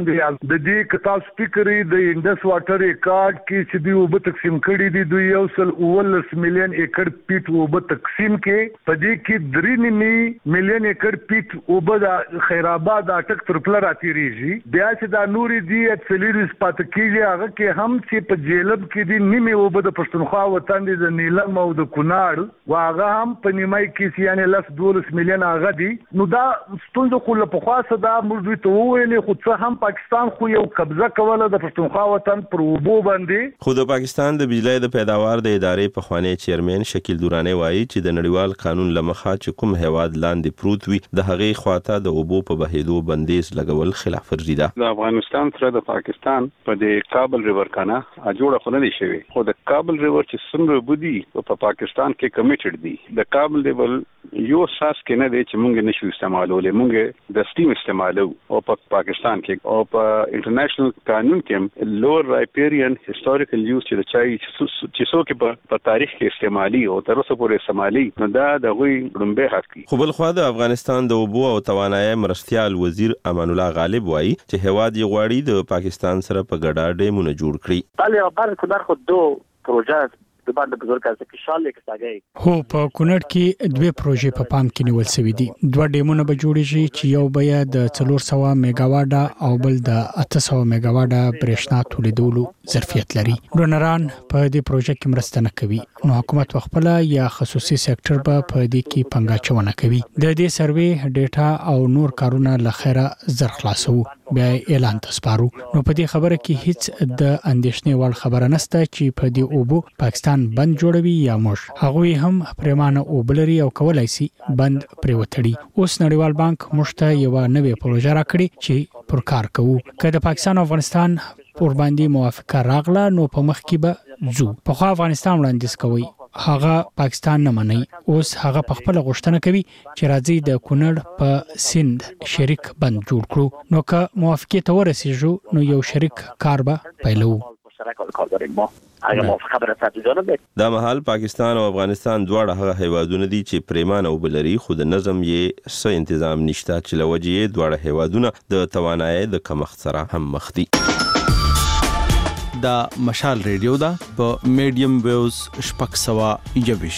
باندې د دې کتاب سپیکري د انډس واټر ریکارډ کې چې دی وب تقسیم کړي دي 2.19 مليون ایکړ پیټ وب تقسیم کې په دې کې 3 مليون ایکړ پیټ وب د خیرآباد اټک تر پله راتیریږي بیا چې دا نوري دي اکسلریز پات کېږي هغه کې هم چې په جیلب کې دي نیمه وب د پښتونخوا وطن دي د نیلم او د کونړ واغه هم په نیمای کې یعنی 12 مليون هغه دي نو دا ستونزه خو له پخوا څخه دا موږ دوی ته وویلې خو څه هم پاکستان خو یو قبضه کوله د پښتونخوا وطن پر وبو باندې خو د پاکستان د بجلی د پیداوار د ادارې په خوانی چیرمن شکیل دوراني وایي چې د نړیوال قانون لمخه چې کوم هواد لاندې پروت وي د هغې خواته د وبو په بهیدو بندیز لګول خلاف ورزي ده د افغانستان سره د پاکستان په د کابل ریور کنه جوړه خو نه دی شوی خو د کابل ریور چې څومره بودی په پاکستان کې کمیټډ دي د کابل ریور یو ساس کې نه دی چې مونږ نشو استعمالولې مونږ د سټیم استعمالو او په پاکستان کې او په انټرنیشنل قانون کې لوور رایپیرین هیستوریکل یوز چې د چای چې څوک په تاریخ کې استعمالي او تر اوسه پورې استعمالي نو دا د غوي لومبه حق دی خو بل خو د افغانستان د اوبو او توانایي مرستيال وزیر امان الله غالب وایي چې هواد یې غواړي د پاکستان سره په ګډه ډیمونه جوړ کړي بله برخه خود دو پروژه د باندې بزرګ از کې شال لیک ساګي هو په کونړ کې دوه پروژې په پام کې نیول شوې دي دوه ډیمونه به جوړ شي چې یو به د 400 میگاواټ او بل د 800 میگاواټ برېښنا تولیدولو ظرفیت لري ډونران په دې پروژه کې مرسته نه کوي نو حکومت خپل یا خصوصي سېکټر به په دې کې پنګاچونه کوي د دې سروې ډیټا او نور کارونه لخره زر خلاصو بیا اعلان تسپارو نو په دې خبره کې هیڅ د اندېښنې وړ خبره نشته چې په دې اوبو پاکستان بند جوړوي یا موږ هغه هم پرمانه اوبلري او کولای شي بند پریوتړي اوس نړیوال بانک مشته یو نوې پروژه راکړي چې پر کار کوي کله پاکستان او افغانستان پر باندې موافقه راغله نو په مخ کې به زو په افغانستان وړاندیز کوي هغه پاکستان نه مني اوس هغه په خپل غوښتنه کوي چې راځي د کونړ په سند شریک بند جوړ کړو نو که موافقه ته ورسیږو نو یو شریک کار به پیلو دا مهال پاکستان او افغانستان دواړه هغه هیوادونه دي چې پریمان او بلري خود نظم یې څه تنظیم نشته چې لوجه دواړه هیوادونه د توانایي د کمښت سره هم مخ دي دا مشال ریډیو دا په میډیم ویوز شپږ سوا یوش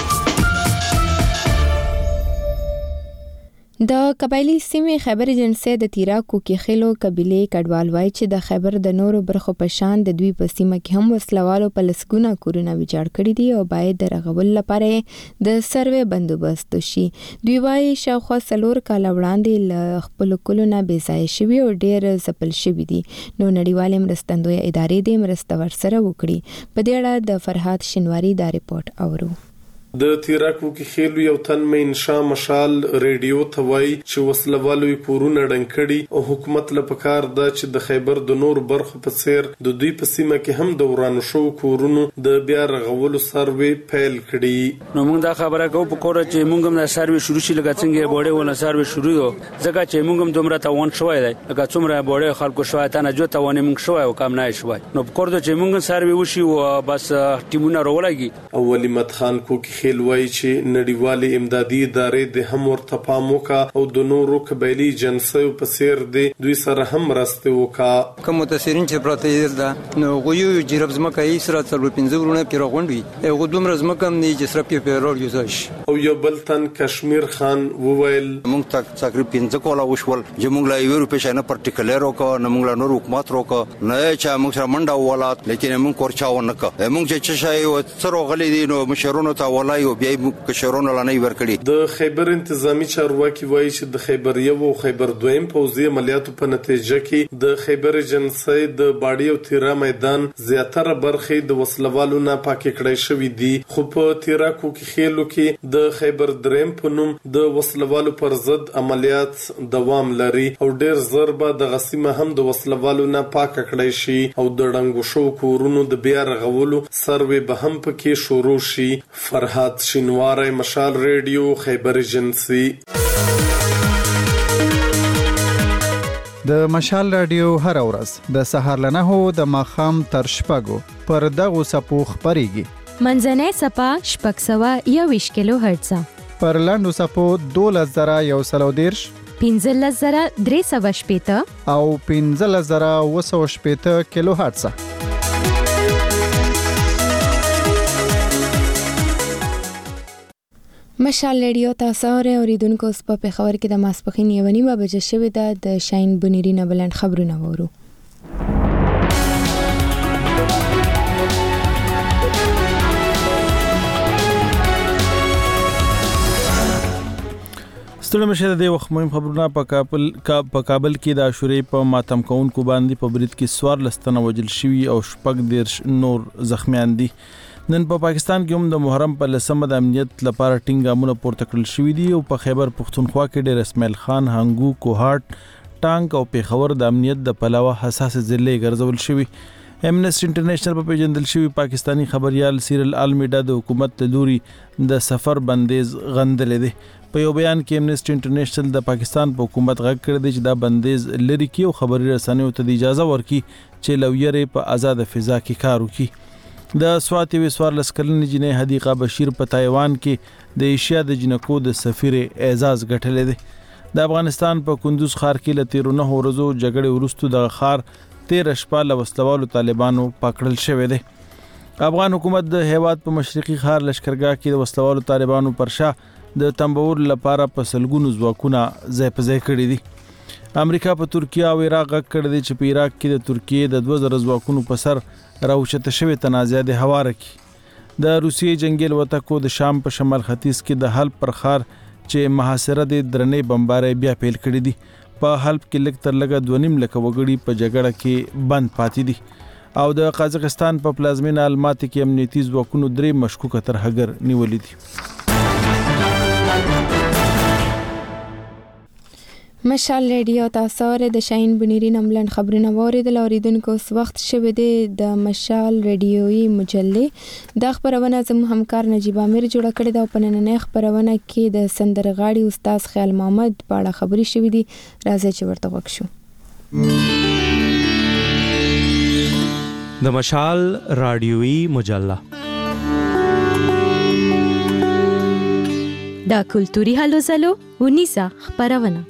د قبایلی سیمې خیبر اجنسی د تیراکو کې خلو قبيله کډوال وای چې د خیبر د نورو برخو په شان د دوی په سیمه کې هم وسلوالو په لسګونه کورونه ویجاړ کړي دي او باید د رغول لپاره د سروې بندوبست شي دوی وای شاوخوا 4 کال وړاندې ل خپل کولونه بې ځای شوی او ډیر زپل شوی دي نو نړیوال مرستندوی ادارې د مرسته ورسره وکړي په دې اړه د فرحات شینواری دا ریپورت اورو د تیراکو کې خېلو یو تن مې انشا مشال ریډیو توای چې وسلوالو کورونه ډنکړي او حکومت له پکار دا چې د خیبر د نور برخو په څیر د دوی په سیمه کې هم د ورانو شو کورونو د بیا رغولو سروې پیل کړي نو موږ دا خبره کوو په کوره چې موږ هم د سروې شروع شي لکه څنګه بوړې ونه سروې شروع یو ځکه چې موږ هم دومره تاوان شوی دی لکه څومره بوړې خلکو شوی ته نه جو تاوان موږ شوی او کم نه شوی نو په کوره چې موږ سروې وشي او بس ټیمونه راولګي اولی مدخان کو خېلوي چې نړیوالې امدادي ادارې د هم ورته پام وکړه او د نورو قبایلی جنسیو په سیر دي دوی سره هم مرسته وکړه کوم متاثرین چې پراته دي نو غویو جرب زمکه یې سره تر 15 ورونه کې راغونډي یو دومره زمکه هم نه چې سره په پیرول یوزش او یو بل تن کشمیر خان وویل موږ تقریبا 15 کولا وشول چې موږ لا یو روپې شنه پرټیکولر وکړو نه موږ لا نور حکومت وکړو نه چې موږ سره منډه ولات لیکن موږ کورچاو نه کړ موږ چې شای او سره غلي دي نو مشرونو ته ولای او بیا کشرونو لنی ورکړي د خیبر انتظامی چارواکي وایي چې د خیبر یو او خیبر دویم پوځي عملیاتو په نتیجه کې د خیبر اجنسی د باډي او تیرا میدان زیاتره برخې د وسلوالو نه پاکې کړای شوې دي خو په تیراکو کې خېلو کې د خیبر دریم په نوم د وسلوالو پر ضد عملیات دوام لري او ډیر ضربه د غسیمه هم د وسلوالو نه پاک کړای شي او د ډنګو شو کورونو د بیا رغولو سروې به هم پکې شروع شي فرحات شینواری مشال ریډیو خیبر ایجنسی د مشال رادیو هر ورځ د سهار ل 9 د ماخام تر شپږو پر دغه سپو خبريږي منځنۍ سپا 621 کیلو هرتز پر لاندو سپو 12130 15380 او 15980 کیلو هرتز. مشال رادیو تاسو اوریدونکو اوس په خبر کې د ماسپخین 9:30 بجې شوې ده. د شاین بنيري نه بلند خبرونه وورو. ستړي مشه د وخت مهم خبرونه په کابل کې د عاشورې په ماتم کوونکو باندې په برید کې 14 تنه وژل شوي او 14 نور زخمیان دي. نن په پاکستان کې هم د محرم په لسمه د امنیت لپاره ټینګامونه پورته کړل شوي دي او په خیبر پختونخوا کې ډېر اسماعیل خان، هنګو، کوهاټ، ټانک او پیښور د امنیت د پلوه حساس ضلع ګرځول شوي. امنیسټي انټرنیشنل په پیژندل شوی پاکستانی خبريال سیرل المیډا د حکومت له لوري د سفر بندیز غندل دي. په یو بیان کې امنیسټي انټرنیشنل د پاکستان په حکومت غږ کړی دی چې دا بندیز لري کې او خبري رسنیو ته اجازه ورکړي چې لویره په آزاد فضا کې کار وکړي. د سوات وسوار لسکلنې جنې حدیقه بشیر په تایوان کې د ایشیا د جنکو د سفیر اعزاز ګټلې دی. د افغانستان په کندوز ښار کې ل 13 ورځو جګړې وروسته د ښار 13 شپه له وسلوالو طالبانو پکړل شوې ده. افغان حکومت د هیواد په مشرقي ښار لشکرګاه کې د وسلوالو طالبانو پر شا د تنبور لپاره په سلګونو ځواکونه ځای په ځای کړی دي. امریکا په ترکیه او عراق غږ کړی دی چې په عراق کې د ترکیه د 2000 ځواکونو په سر راوچته شوی تنازع د هواره کې. د روسیې جنگیل وټکو د شام په شمال ختیځ کې د حلب پر ښار چې محاصره د درنې بمبارۍ بیا پیل کړې دي. په حلب کې لږ تر لږه 2.5 لک وګړي په جګړه کې بند پاتې دي او د قازقستان په پلازمینه الماتي کې امنیتي ځواکونو 3 مشکوک ترهګر نیولې دي. مشال رادیو تاسو د شاین بنيري نملن خبرونه اوریدل. اوریدونکو اوس وخت شوه دی د مشال رادیوي مجله د خبرونه زموږ همکار نجیب امیر جوړ کړی دا. په نننۍ خبرونه کې د سندرغاړي استاد خیال محمد په اړه خبري شوې دي. راځي چې ورته وکړو. د مشال رادیوي مجله دا کلتوري هلو زلو ونیسا خبرونه.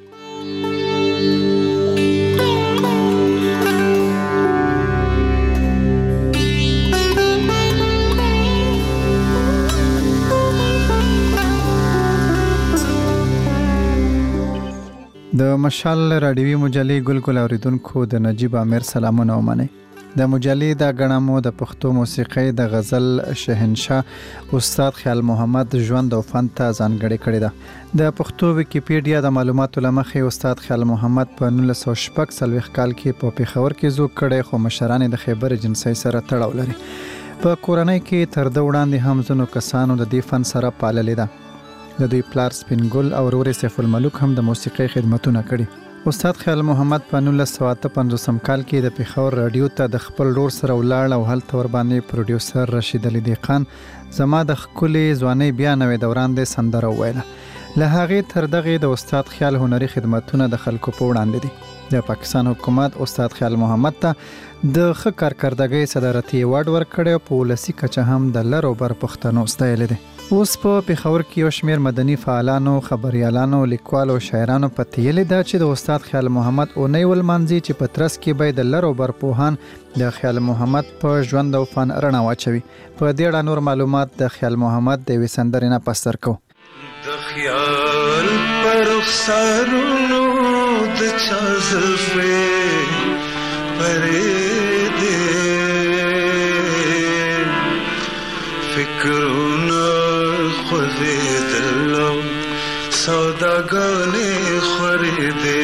د مشال رادیوي مجلې ګلګل اوریدونکو د نجیب امیر سلامونه ومنئ. د مجلې د غنمو د پښتو موسیقۍ د غزل شهنشاه استاد خیال محمد ژوند او فن ته ځانګړې کړې ده. د پښتو ویکیپیډیا د معلوماتو لمخې استاد خیال محمد په 1946 کال کې په پیښور کې زوږ کړی خو مشران د خیبر جنسي سره تړاو لري. په کورنۍ کې تر د وړاندې هم ځینو کسانو د دې فن سره پاللې ده. د دوی پلار سپینګل او ورور سیف الملک هم د موسیقۍ خدمتونه کړي. استاد خیال محمد په 1955 کال کې د پیښور رادیو ته د خپل ورور سره ولاړ او هلته ور باندې پروډوسر رشید علي دیقان زما د خولي ځواني بیا نوې دوران د سندره ویله. له هغه تر دغه د استاد خیال هنري خدمتونه د خلکو په وړاندې دي. د پاکستان حکومت استاد خیال محمد ته د ښه کارکردګۍ صدارتي ایوارډ ورکړی او په ولسی کچه هم د لرو بر پښتنو ستایل دي. اوس په پیښور کې یو شمېر مدني فعالانو، خبريالانو، لیکوالو او شاعرانو په تیلې ده چې د استاد خیال محمد اونۍ ولمانځي چې په ترڅ کې به د لرو بر پوهان د خیال محمد په ژوند او فن رڼا واچوي. په دې اړه نور معلومات د خیال محمد د وسندرې نه پستر کو. د خیال پر رخسارونو د چا زلفې پرې دې فکرونه خوځېدلو سوداګانې خورېدې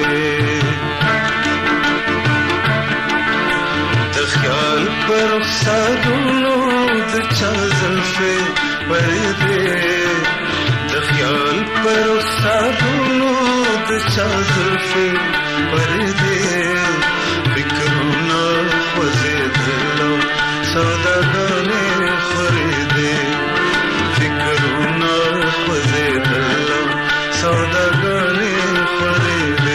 د خیال پر رخسارونو د چا زلفې پرې دې د خیال پر رخسارونو د چا زلفې پرې دې فکرونه خوځېدلو سوداګانې خورېدې فکرونه خوځېدلو سوداګانې خورېدې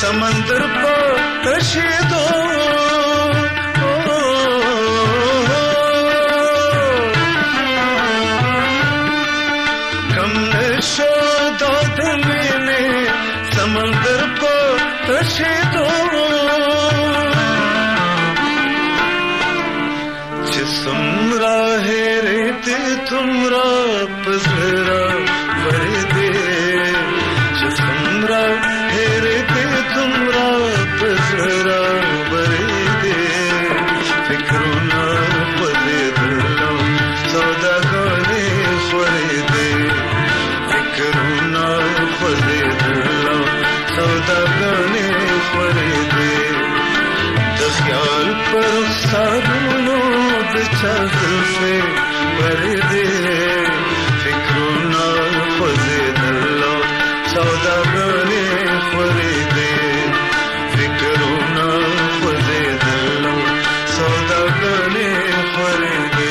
समंदर को तशीदो कम नशो दौद मैंने समंदर को तशीदो जिसमरा है रेते तुमरा पजरा फरेदे जिसमरा है रेते तुमरा पजरा फरेदे फिक्रोना पदे दिलो सौदा गाने फरेदे फिक्रोना पदे दिलो सौदा गाने फरेदे दख्याल पर सारूनो चादर पे पर्दे फिक्रोना फजे दल्लो सौदा गाने फरीदे फिक्रोना फजे दल्लो सौदा गाने फरीदे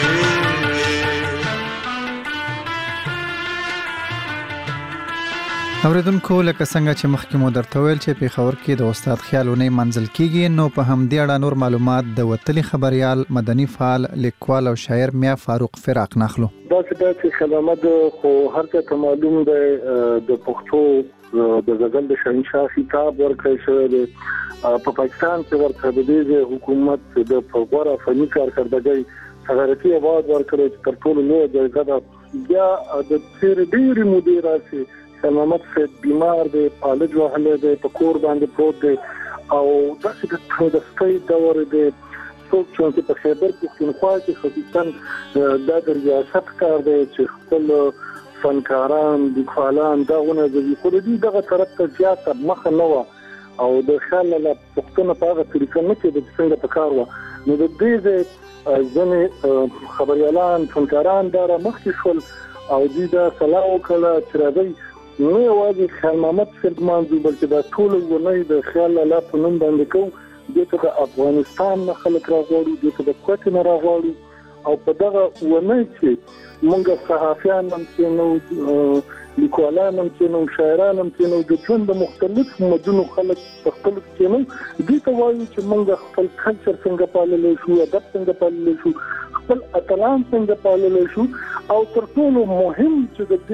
اوریدونکو لکه څنګه چې مخکې مو درته ویل چې پیښور کې د استاد خیالونی منزل کیږي نو په همدې اړه نور معلومات د وتلی خبريال مدني فعال لیکوال او شاعر میا فاروق فراق نخلو دا چې خدمات خو هر څه معلوم ده د پښتو د غزل د شهنشاه خطاب ورکړی شوی دی په پاکستان کې ورته د حکومت د فوقره فني کارکردګۍ صدارتي اواد ورکړی تر ټولو لوی جایزه ده بیا د تیر ډیری مدیر راسي سلامت سے بیمار دی پالج وهله دی په کور باندې پروت دی او داسې د سپي دور دی څوک چې په خیبر پختونخوا کې خصوصا د ریاست کار دی چې خپل فنکاران لیکوالان داونه د خودي دغه طرف ته زیاته مخ نه و او د خلل له پښتنه په هغه طریقه نه کې د څنګه په کار و نو د دې ځنې خبريالان فنکاران دا مخکې شول او دې دا سلام وکړه چې راځي نو یوازې خیال محمد فرمان دی بلکې دا ټول ونې د خیال الله په نوم باندې کو دغه افغانستان نه خلک راغوري دغه کوټ نه راغوري او په دغه ونې چې مونږ صحافیان هم چې نو لیکوالان هم چې نو شاعران هم چې نو د ژوند مختلف مدونو خلک په خپل کې نو دې ته وایي چې مونږ خپل کلچر څنګه پالل شو ادب څنګه پالل شو خپل اتلان څنګه پالل شو او تر ټولو مهم چې د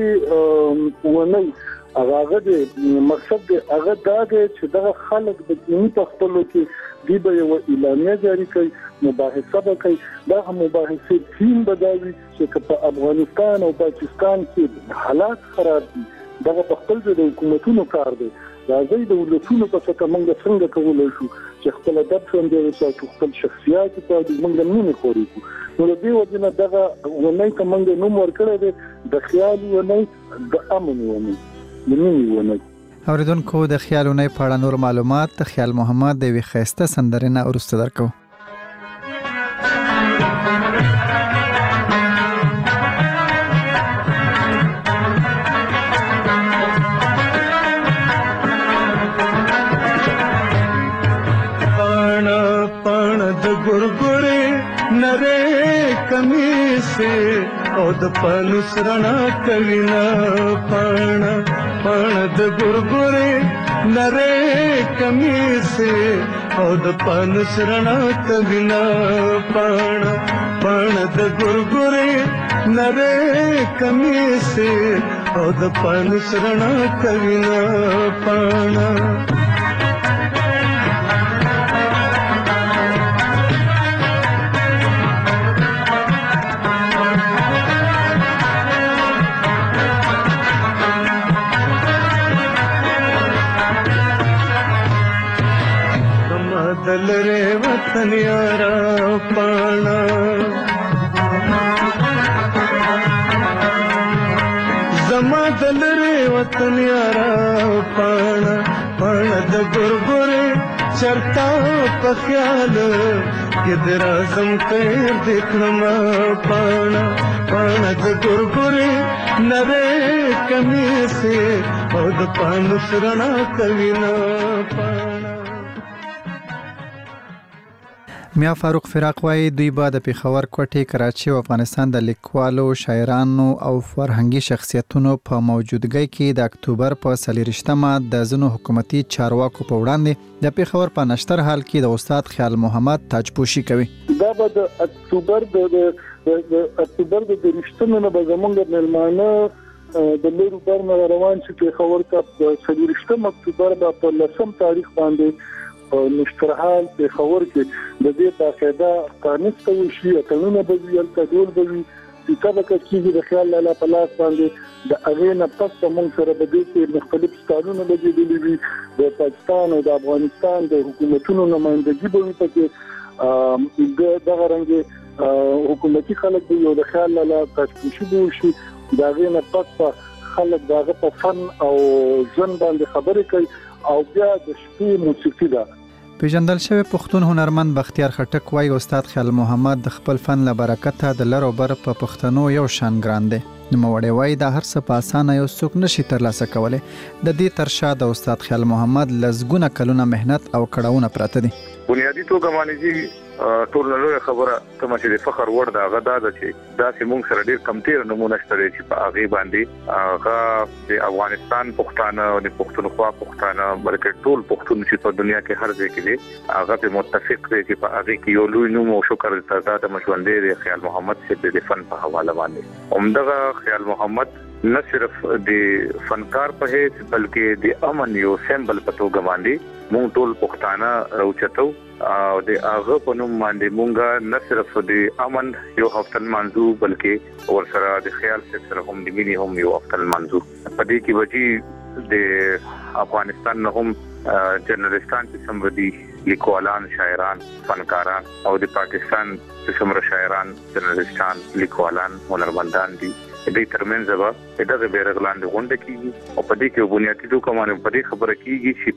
دې ونې هغه د مقصد هغه دا دی چې دا خلک د دیني تخپلو کې دی به یو اعلامیه جاری کړي مباحثه وکړي دا مباحثه ټیم بداوي چې په افغانستان او پاکستان کې حالات خراب دي دا په خپل د حکومتونو کار دی دا د دولتونو په څیر موږ څنګه کولای شو چې خپل ادب څنګه چې خپل شخصیت په دې موږ نه خوري نو د دې وجنه دغه ونې ته موږ نوم ورکړی دی د خیال ونې د امن ونې اوریدونکو د خیالونی په اړه نور معلومات د خیال محمد د وی خسته سندرنه ورسته درکو پانا د ګورګورې نره کمیسه او د پانوس رڼا کوینا پانا د ګورګورې نره کمیسه او د پانوس رڼا کوینا پانا د ګورګورې نره کمیسه او د پانوس رڼا کوینا پانا दलरे वतन यारा पाना जमा दलरे वतन यारा पाना पाना द गुरगुरे चरता पख्याल किधर आजम कर देखना पाना पाना द गुरगुरे नरे कमी से और द पानुस रणा कविना पाना میا فاروق فراق وايي دوی به د پیښور کوټې کراچي او افغانستان د لیکوالو شاعرانو او فرهنګي شخصیتونو په موجودګۍ کې د اکتوبر په 24مه د ځینو حکومتي چارواکو په وړاندې د پیښور په نشتر حال کې د استاد خیال محمد تاجپوشي کوي. دا به د اکتوبر د اکتوبر د 23مه به زمونږ ملمانه د لوري برنه روان شي پیښور ته د 24 اکتوبر په 10 تاریخ باندې نشترحال په خبر کې د دې باقاعده قانوني وشي قانوني بدیل تدول بدی چې طبقه کې د خیال لاله په لاس باندې د اغینه پس موږ سره د دې مختلف قانونونه بدیلې وي د پاکستان او د افغانستان د حکومتونو نمائندګي به پکې د غرنګ حکومتي خلک دی او د خیال لاله تشکیل شي د اغینه پس خلک دغه په فن او ژوند باندې خبرې کوي او بیا د شپې موسیقي ده. پیژندل شوی پښتون هنرمند بختیار خټک وايي استاد خیال محمد د خپل فن له برکته د لر او بر په پښتنو یو شان ګران دی. نوموړی وايي دا هر څه په اسانه یو څوک نشي ترلاسه کولی. د دې ترشا د استاد خیال محمد لزګونه کلونه مهنت او کړهونه پراته دي. بنیادی توګه باندې ټول له خبره کوم چې د فخر وړ دا غدا ده چې دا سیمون سره ډیر کمتیر نمونه شته چې په هغه باندې هغه د افغانستان پښتانه او د پښتونخوا پښتانه بلکې ټول پښتون چې په دنیا کې هر ځای کې دي هغه په متفق دي چې په هغه کې یو لوی نوم او شکر تازه د مشوندې د خیال محمد چې د فن په حواله باندې همدغه خیال محمد نه صرف د فنکار په هیڅ بلکې د امن یو سمبل په توګه باندې مونږ ټول پښتانه راوچتو او د هغه په نوم باندې مونږه نه صرف د امن یو هفتن منځو بلکې ورسره د خیال سره هم د مینې هم یو هفتن منځو په دې کې وجي د افغانستان نه هم جرنالستان چې سمردي لیکوالان شاعران فنکاران او د پاکستان چې سمره شاعران جرنالستان لیکوالان هنرمندان دي دې ترمنځ به دغه بیرغلان د غونډه کیږي او په دې کې بنیادی دوکمانه په دې خبره کیږي چې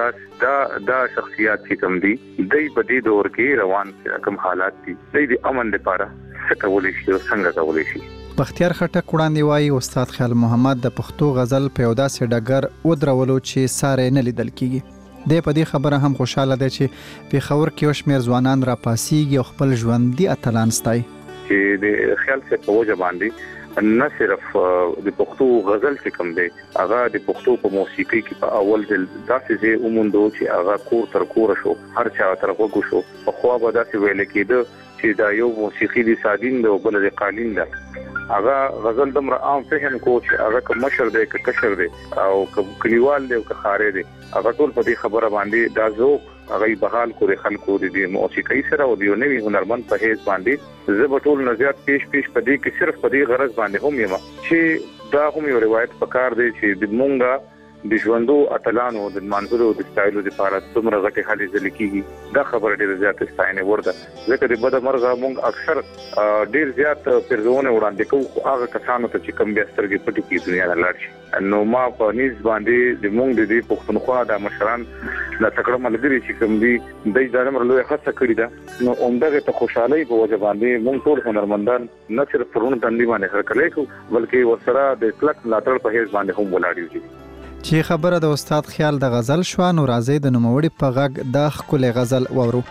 په دا شخصیت چې کوم دي د په دې دور کې روان کوم حالات دي د امن لپاره څه کولای شي او څنګه کولای شي. بختیار خټک وړاندې وايي استاد خیال محمد د پښتو غزل په یو داسې ډګر ودرولو چې ساره نه لیدل کیږي. د په دې خبره هم خوشاله ده چې په خور کې یو شمېر ځوانان را پاسيږي او خپل ژوندۍ اتلان ستای چې د خیال څخه په وجه باندې نه صرف د پښتو غزل چې کوم دی هغه د پښتو په موسیقي کې په اول ځل داسې زه اوموندو چې هغه کور تر کور شو هر چا تر وګو شو په خو به داسې ویل کېده چې دا یو موسیقي دی سادین دی او بل د قالین دی هغه غزل دمر عام فهم کو چې هغه کوم مشر دی که کشر دی او کلیوال دی او که خارې دی هغه ټول په دې خبره باندې دا ذوق هغه بحال کو د خلکو د موسیقي سره او د نوې هنرمند په هیڅ باندې زه په ټول نظریات پیش په دې کې صرف په دې غرض باندې هم یم چې دا هم یو روایت پکار دی چې د مونږه د ژوندو اتلانو د منظور او د استایلو لپاره څومره غټي حالي ځل کیږي دا خبره ډیره زیات ستاینه ورده ځکه د بده مرغه مونږ اکثر ډیر زیات پرځونه وړاندې کوو هغه کسانو ته چې کم بیا سترګې پټې کی دنیا نه لاړ شي نو ما په نيز باندې د مونږ د پښتونخوا د مشران لا تکړه ملګری چې کوم دي د ځانمر لوی خاصه کړی دا نو اومدغه ته خوشحالي په وجه باندې مونږ ټول هنرمندان نه صرف پرونه باندې باندې کړلې کو بلکې ورسره د کلک لاټر په هیڅ باندې هم ولاړیږي چې خبره د استاد خیال د غزل شو نو راځي د نوموړي په غږ د خپل غزل وورو.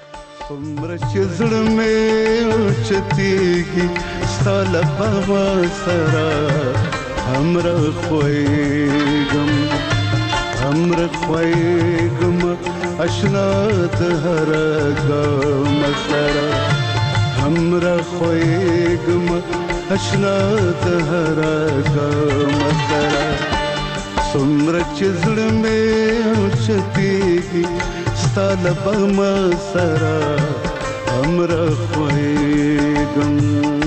څومره چې زړه مې چتیږي ستاله په سره همره خوېږم اشنا د هر ګام سره همره خوېږم اشنا د هر ګام سره څومره چې زړه مې چتیږي ستاله په سره همره خوېږم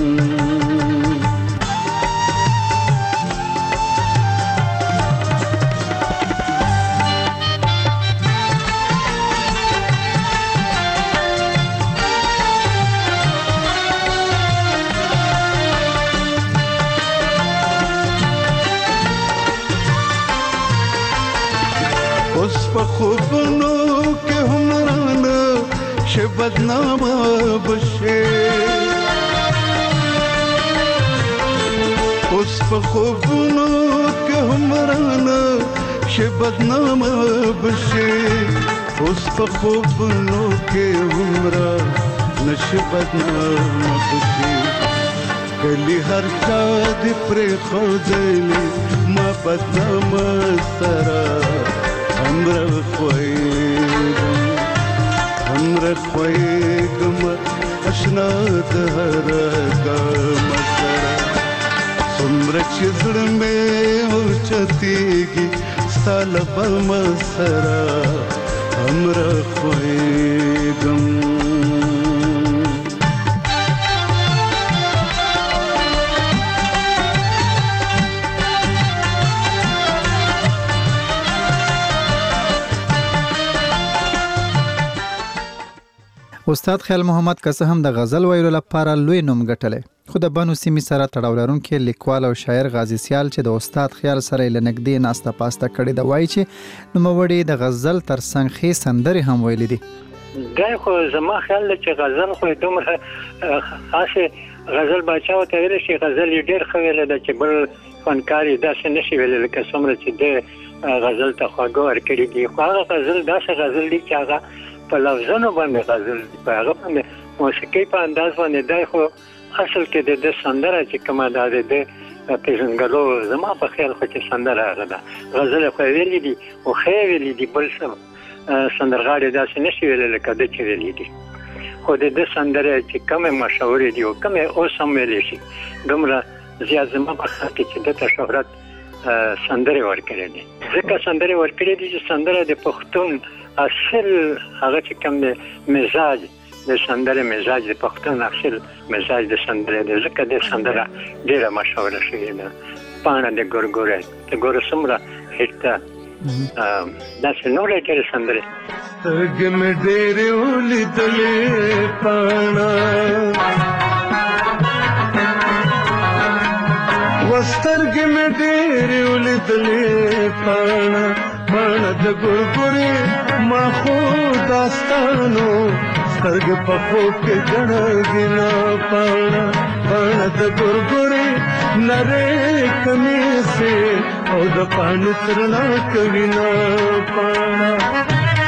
په خوبونو کې همرانه شه بدنامه بشه اوس په خوبونو کې همرانه شه بدنامه بشه اوس په خوبونو کې عمره نشي بدنام بشي کلی هر چا دې پرې خوځلي ما بدنام سره همره خوېږم اشنا د هر ګام سره څومره چې زړه مې اوچتېږي ستا له بم سره همره خوېږم استاد خیال محمد که هم د غزل ویلو لپاره لوی نوم ګټلی خو د بنو سیمې سره تړاو لرونکي لیکوال او شاعر غازي سیال چې د استاد خیال سره یې له نږدې ناسته پاسته کړې ده وایي چې نوموړي د غزل ترڅنګ ښې سندرې هم ویلي دي دا خو زما خیال دی چې غزل خو دومره خاصه غزل باچا ورته ویلی شي غزل یې ډېر ښه ویلی ده چې بل فنکار یې داسې نشي ویلی لکه څومره چې دی غزل ته خواږه ورکړي دي خو هغه غزل داسې غزل دی چې هغه په لفظونو باندې غزل په هغه باندې موسیقي په انداز باندې دی خو اصل کې د سندره چې کومه ده د پیژنګلو زما په خیال خو چې سندره هغه ده غزل خو ویلي دي او ښې ویلي دي بل څه سندرغاړي داسې نشي ویلی لکه ده چې ویلي دي خو د ده سندرې چې کومې مشهورې دي او کومې اوس هم ویلی شي دومره زیات زما په خیال کې چې ده ته شهرت سندرې ورکړې دي ځکه سندرې ورکړې دي چې سندره د پښتون اصل هغه چې کوم د مزاج د سندرې مزاج د پښتون اصل مزاج د سندرې د ځکه د سندره ډیره مشهوره شوې ده پاڼه د ګورګورې د ګور سمره هټه داسې نورې ډېرې سندرې سترګې مې ډېرې ولیدلې پاڼه وسترګې مې ډېرې ولیدلې پاڼه د ګورګورې ما خو داستانو سترګې په خوب کې ګڼلې نه پاڼه د ګورګورې نرۍ کمیسې او د پاڼو رڼا کوي نه پاڼه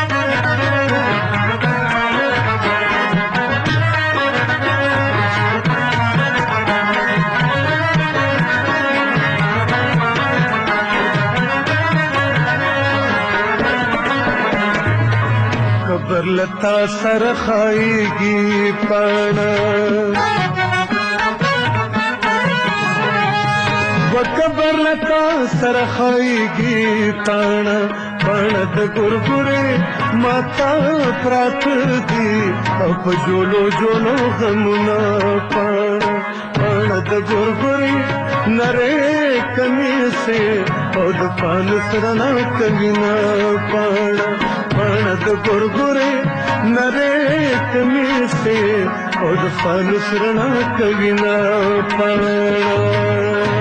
خبر لتا سر خایگی پانا و خبر لتا سر خایگی پانا پانا د ګورګورې ماتا پرات دی او په جولو جولو غمنا پانا د ګورګورې نرۍ کمیسې او د پانوس رڼا کوي نه پاڼه د ګورګورې نرۍ کمیسې او د پانوس رڼا کوي نه پاڼه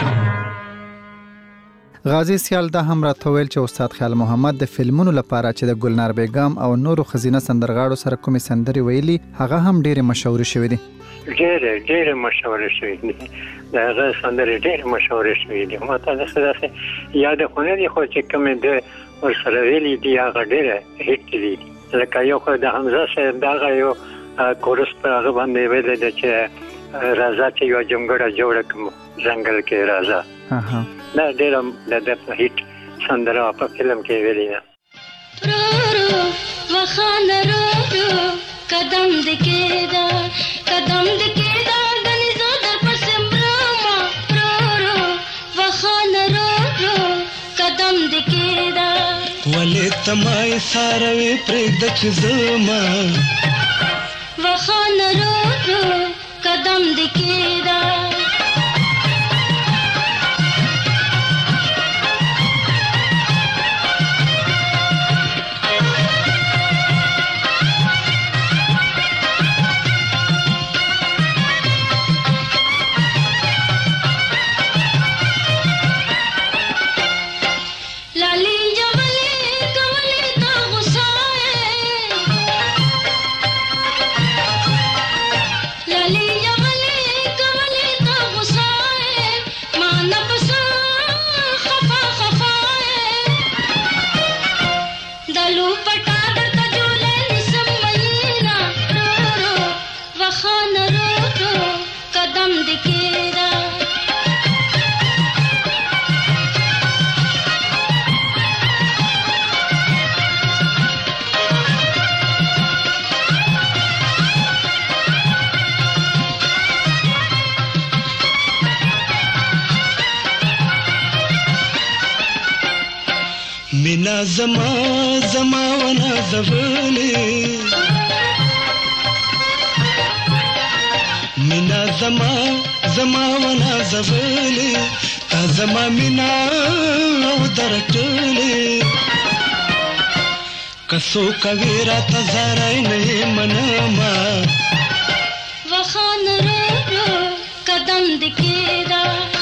غازي سیال دا هم راته ویل چې استاد خیال محمد د فلمونو لپاره چې د ګلنار بیګم او نورو خزینه سندرغاړو سره کومې سندرې ویلي هغه هم ډېرې مشهورې شوې دي ډېرې مشهورې شوې دي د هغه سندرې ډېرې مشهورې شوې دي ما ته داسې یاد خو نه دي خو چې کومې د ورسره ویلي دي هغه ډېره هیټ دي لکه یو خو د حمزه صاحب دغه یو کورس په هغه باندې ویلی دی چې راځه چې یوه جمګړه جوړه کړو ځنګل کې راځه دا ډېره د ده په هیټ سندره په فلم کې ویلې ده رو رو وخان رو رو قدم دکیدا دنی زو در پسم راما رو رو وخان رو رو قدم دکیدا ولی تمای ساروی پرېږده چې زما وخان رو رو قدم دکیدا Lali, قدم دکیدا مینا زما زما ونا زولې مینا زما زما ونا زولې تا زما مینا درټلې کسو کویرا ته زارای نه منما وخان رو رو قدم دکیدا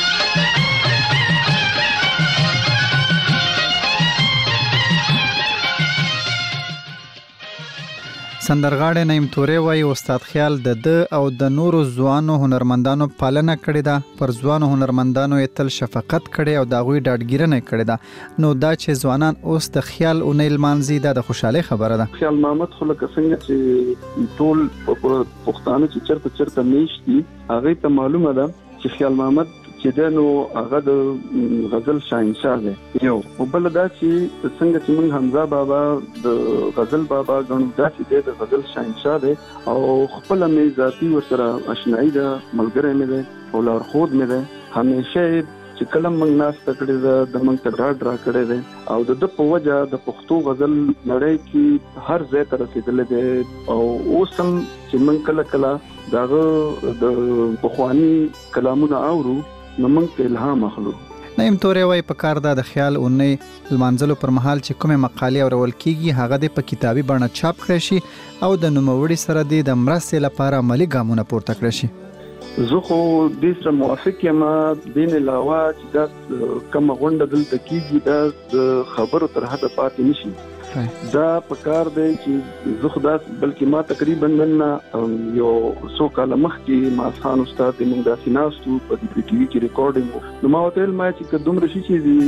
سندرغاړی نعیم تورې وایي استاد خیال د او د نورو ځوانو هنرمندانو پالنه کړې ده، پر ځوانو هنرمندانو یې تل شفقت کړې او د هغوی ډاډګیرنه کړې ده. نو دا چې ځوانان اوس د خیال اونۍ لمانځي دا د خوشحالۍ خبره ده. خیال محمد خو لکه څنګه چې ټول پښتانه چې چرته میشتي هغه ته معلومه ده چې خیال محمد چې دنو هغه د غزل شاهنشاه دی یو او بل دا چې څنګه چې موږ حمزه بابا د غزل بابا غنو دا چې د غزل شاهنشاه دی او خپل می ذاتی ورسره آشنایی ده ملګری مې ده او لارښود مې ده همیشه چې کلم موږ ناس تکړه د موږ ته ډاډ را کړی دی او د په وجه د پښتو غزل نړۍ کې هر ځای ته رسیدلی دی او اوس هم چې موږ کله کله دغه د پخواني کلامونه اورو نو موږ الهام اخلو. نعیم تورې وایي په کار د خیال اونۍ لمانځلو پر مهال چې کومې مقالې اورول کیږي هغه د په کتابي بڼه چاپ کړی شي او د نوموړي سره د مرستې لپاره عملی ګامونه پورته کړی شي. زه خو دې سره موافق یم. دین علاوه چې دا کومه غونډه دلته کیږي دا د خبرو تر حده پاتې نشي. دا په کار دی چې زه خدا بلکې ما تقریبا نن یو څو کاله مخکې ما خان استاد موږ د سیناستو په دې ټي وي کې ریکارډینګ نو ما وتل ما چې کوم رشي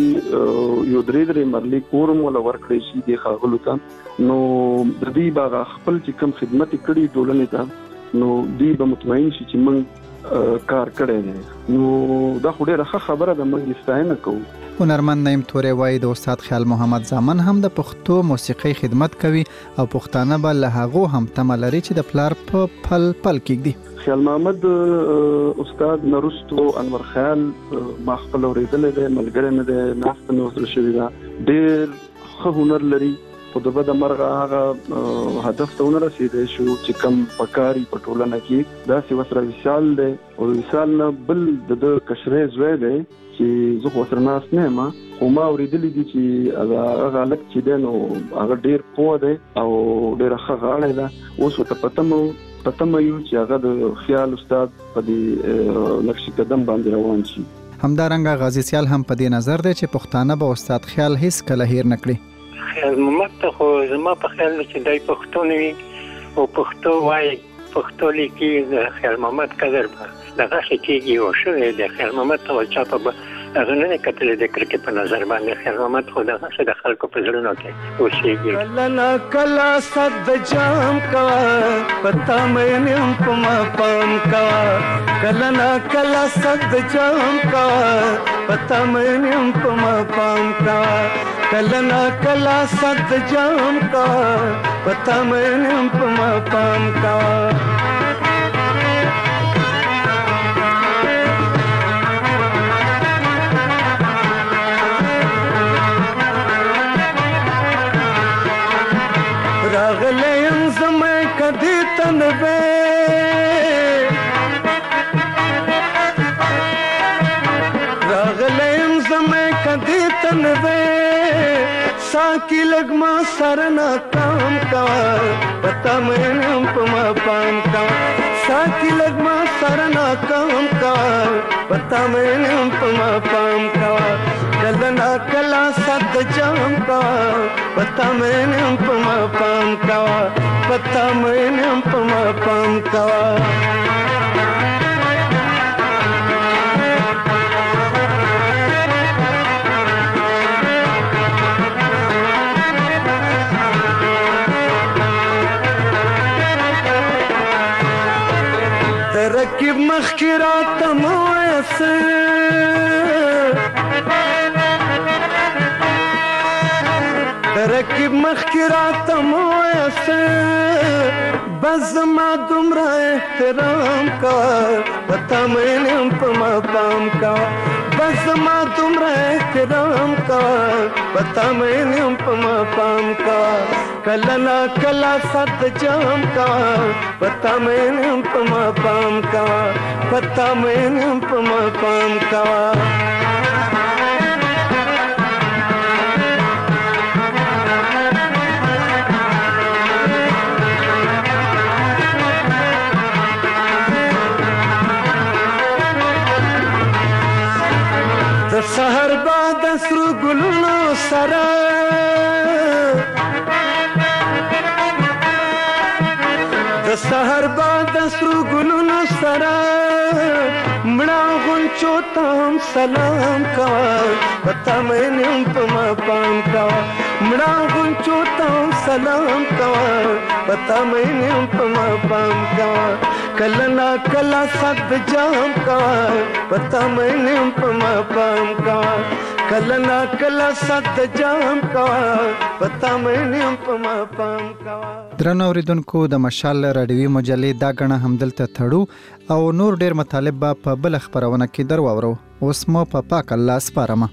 چې یو درې مرلي کورم ولا ورکړی شي د خاغلو ته نو د دې باغ خپل چې کوم خدمت کړي ټولنې ته نو دې به مطمئن شي چې موږ کار کړی دی نو دا خو ډېره خبره ده موږ ستاینه کوو. هنرمند نعیم تورې وایي د استاد خیال محمد زامن هم د پښتو موسیقۍ خدمت کوي او پښتانه به له هغو هم تمه لري چې د پلار په پل کېږدي. خیال محمد استاد نرستو انور خیال ما خپل اوریدل دی ملګری مې دی ناست مې ورسره شوې ده ډېر ښه هنر لري خو د بده مرغه هغه هدف ته ونه رسېدی شو چې کم پکاري په ټولنه کې داسې ورسره وصال دی او وصال نه بل د کشرۍ زوی دی چې زه خو ورسره ناست نه یم خو ما اورېدلی دي چې هغه هلک چې دی نو هغه ډېر پوه دی او ډېره ښه غاړی ده اوس ورته په تمه یو چې هغه د خیال استاد په دې نقش قدم باندې روان شي. همدارنګه غازي سیال هم په دې نظر دی چې پښتانه به استاد خیال هیڅ کله هیر نه کړي. خیال محمد ته خو زما په خیال چې دای پښتو نه وي او پښتو وایي پښتو لیکي د خیال محمد قدر به دغه کېږي او شوی د خیال محمد ته چا په هغه نه کتلې د کرکټ په نظر باندې خیال محمد خو دغه څه د خلکو په زړونو کې اوسېږي. کله نا کله صد جام کا پتا مې نیم پما پام کا کله نا کله صد جام کا پتا مې نیم پما پام کا کله نا کله صد جام کا پتا مې نیم پما پام کا راغلیم زمای کدی تنبه راغلیم زمای کدی تنبه ساکی لگما سرنا کام کا پتا مینم پما پام کا ساکی لگما سرنا کام کا پتا مینم پما پام کا کلنا کلا صد جام کا پتا مینم پما پام کا پتا مینم پما پام کا ترکب مخکرات مویسه ترکب مخکرات مویسه بس ما دومره احترام کا پتا مینم پما پام کا بس ما دومره احترام کا پتا مینم پما پام کا کلنا کلا ست جام کا پتا مینم پما پام کا پتا مینم پما پام کا د سحر باد سرو ګلونو سره د سحر باد سرو ګلونو سره مړه غونچو ته سلام کا پتا مینم پما پام کا مړه غونچو ته سلام کا پتا مینم پما پام کا کلنا کلا صد جام کا پتا مینم پما پام کا کلنا کلا صد جام کا پتا مینم پما پام کا. درنو اوریدونکو د مشال راډیوي مجلې دا غڼه همدلته تړو او نور ډیر مطالب په بل خبرونه کې درواورو. اوس مو په پاک الله سپارم.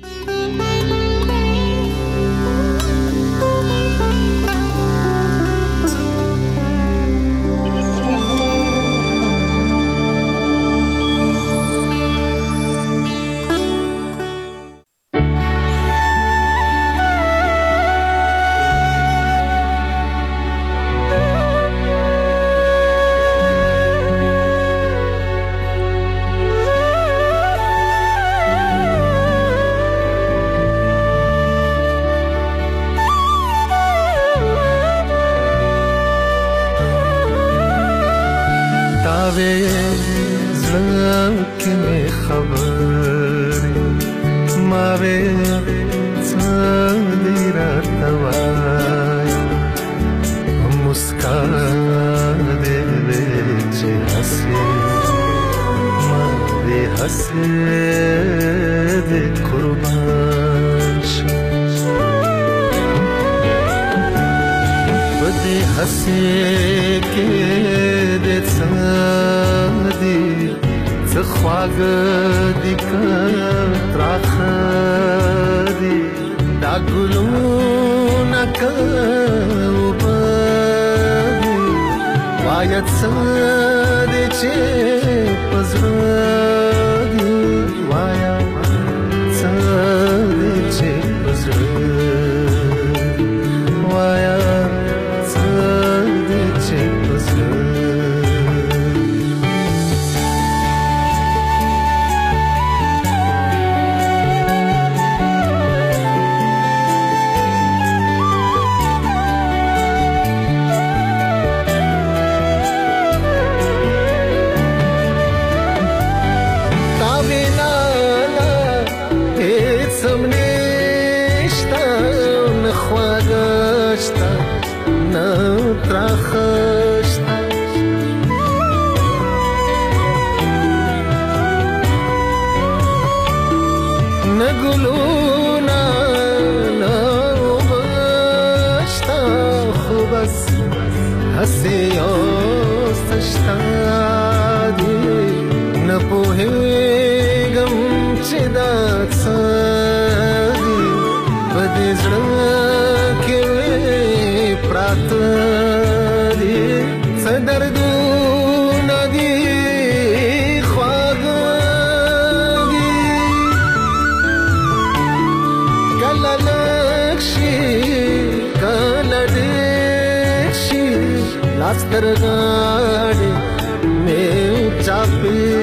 Stergade me chapi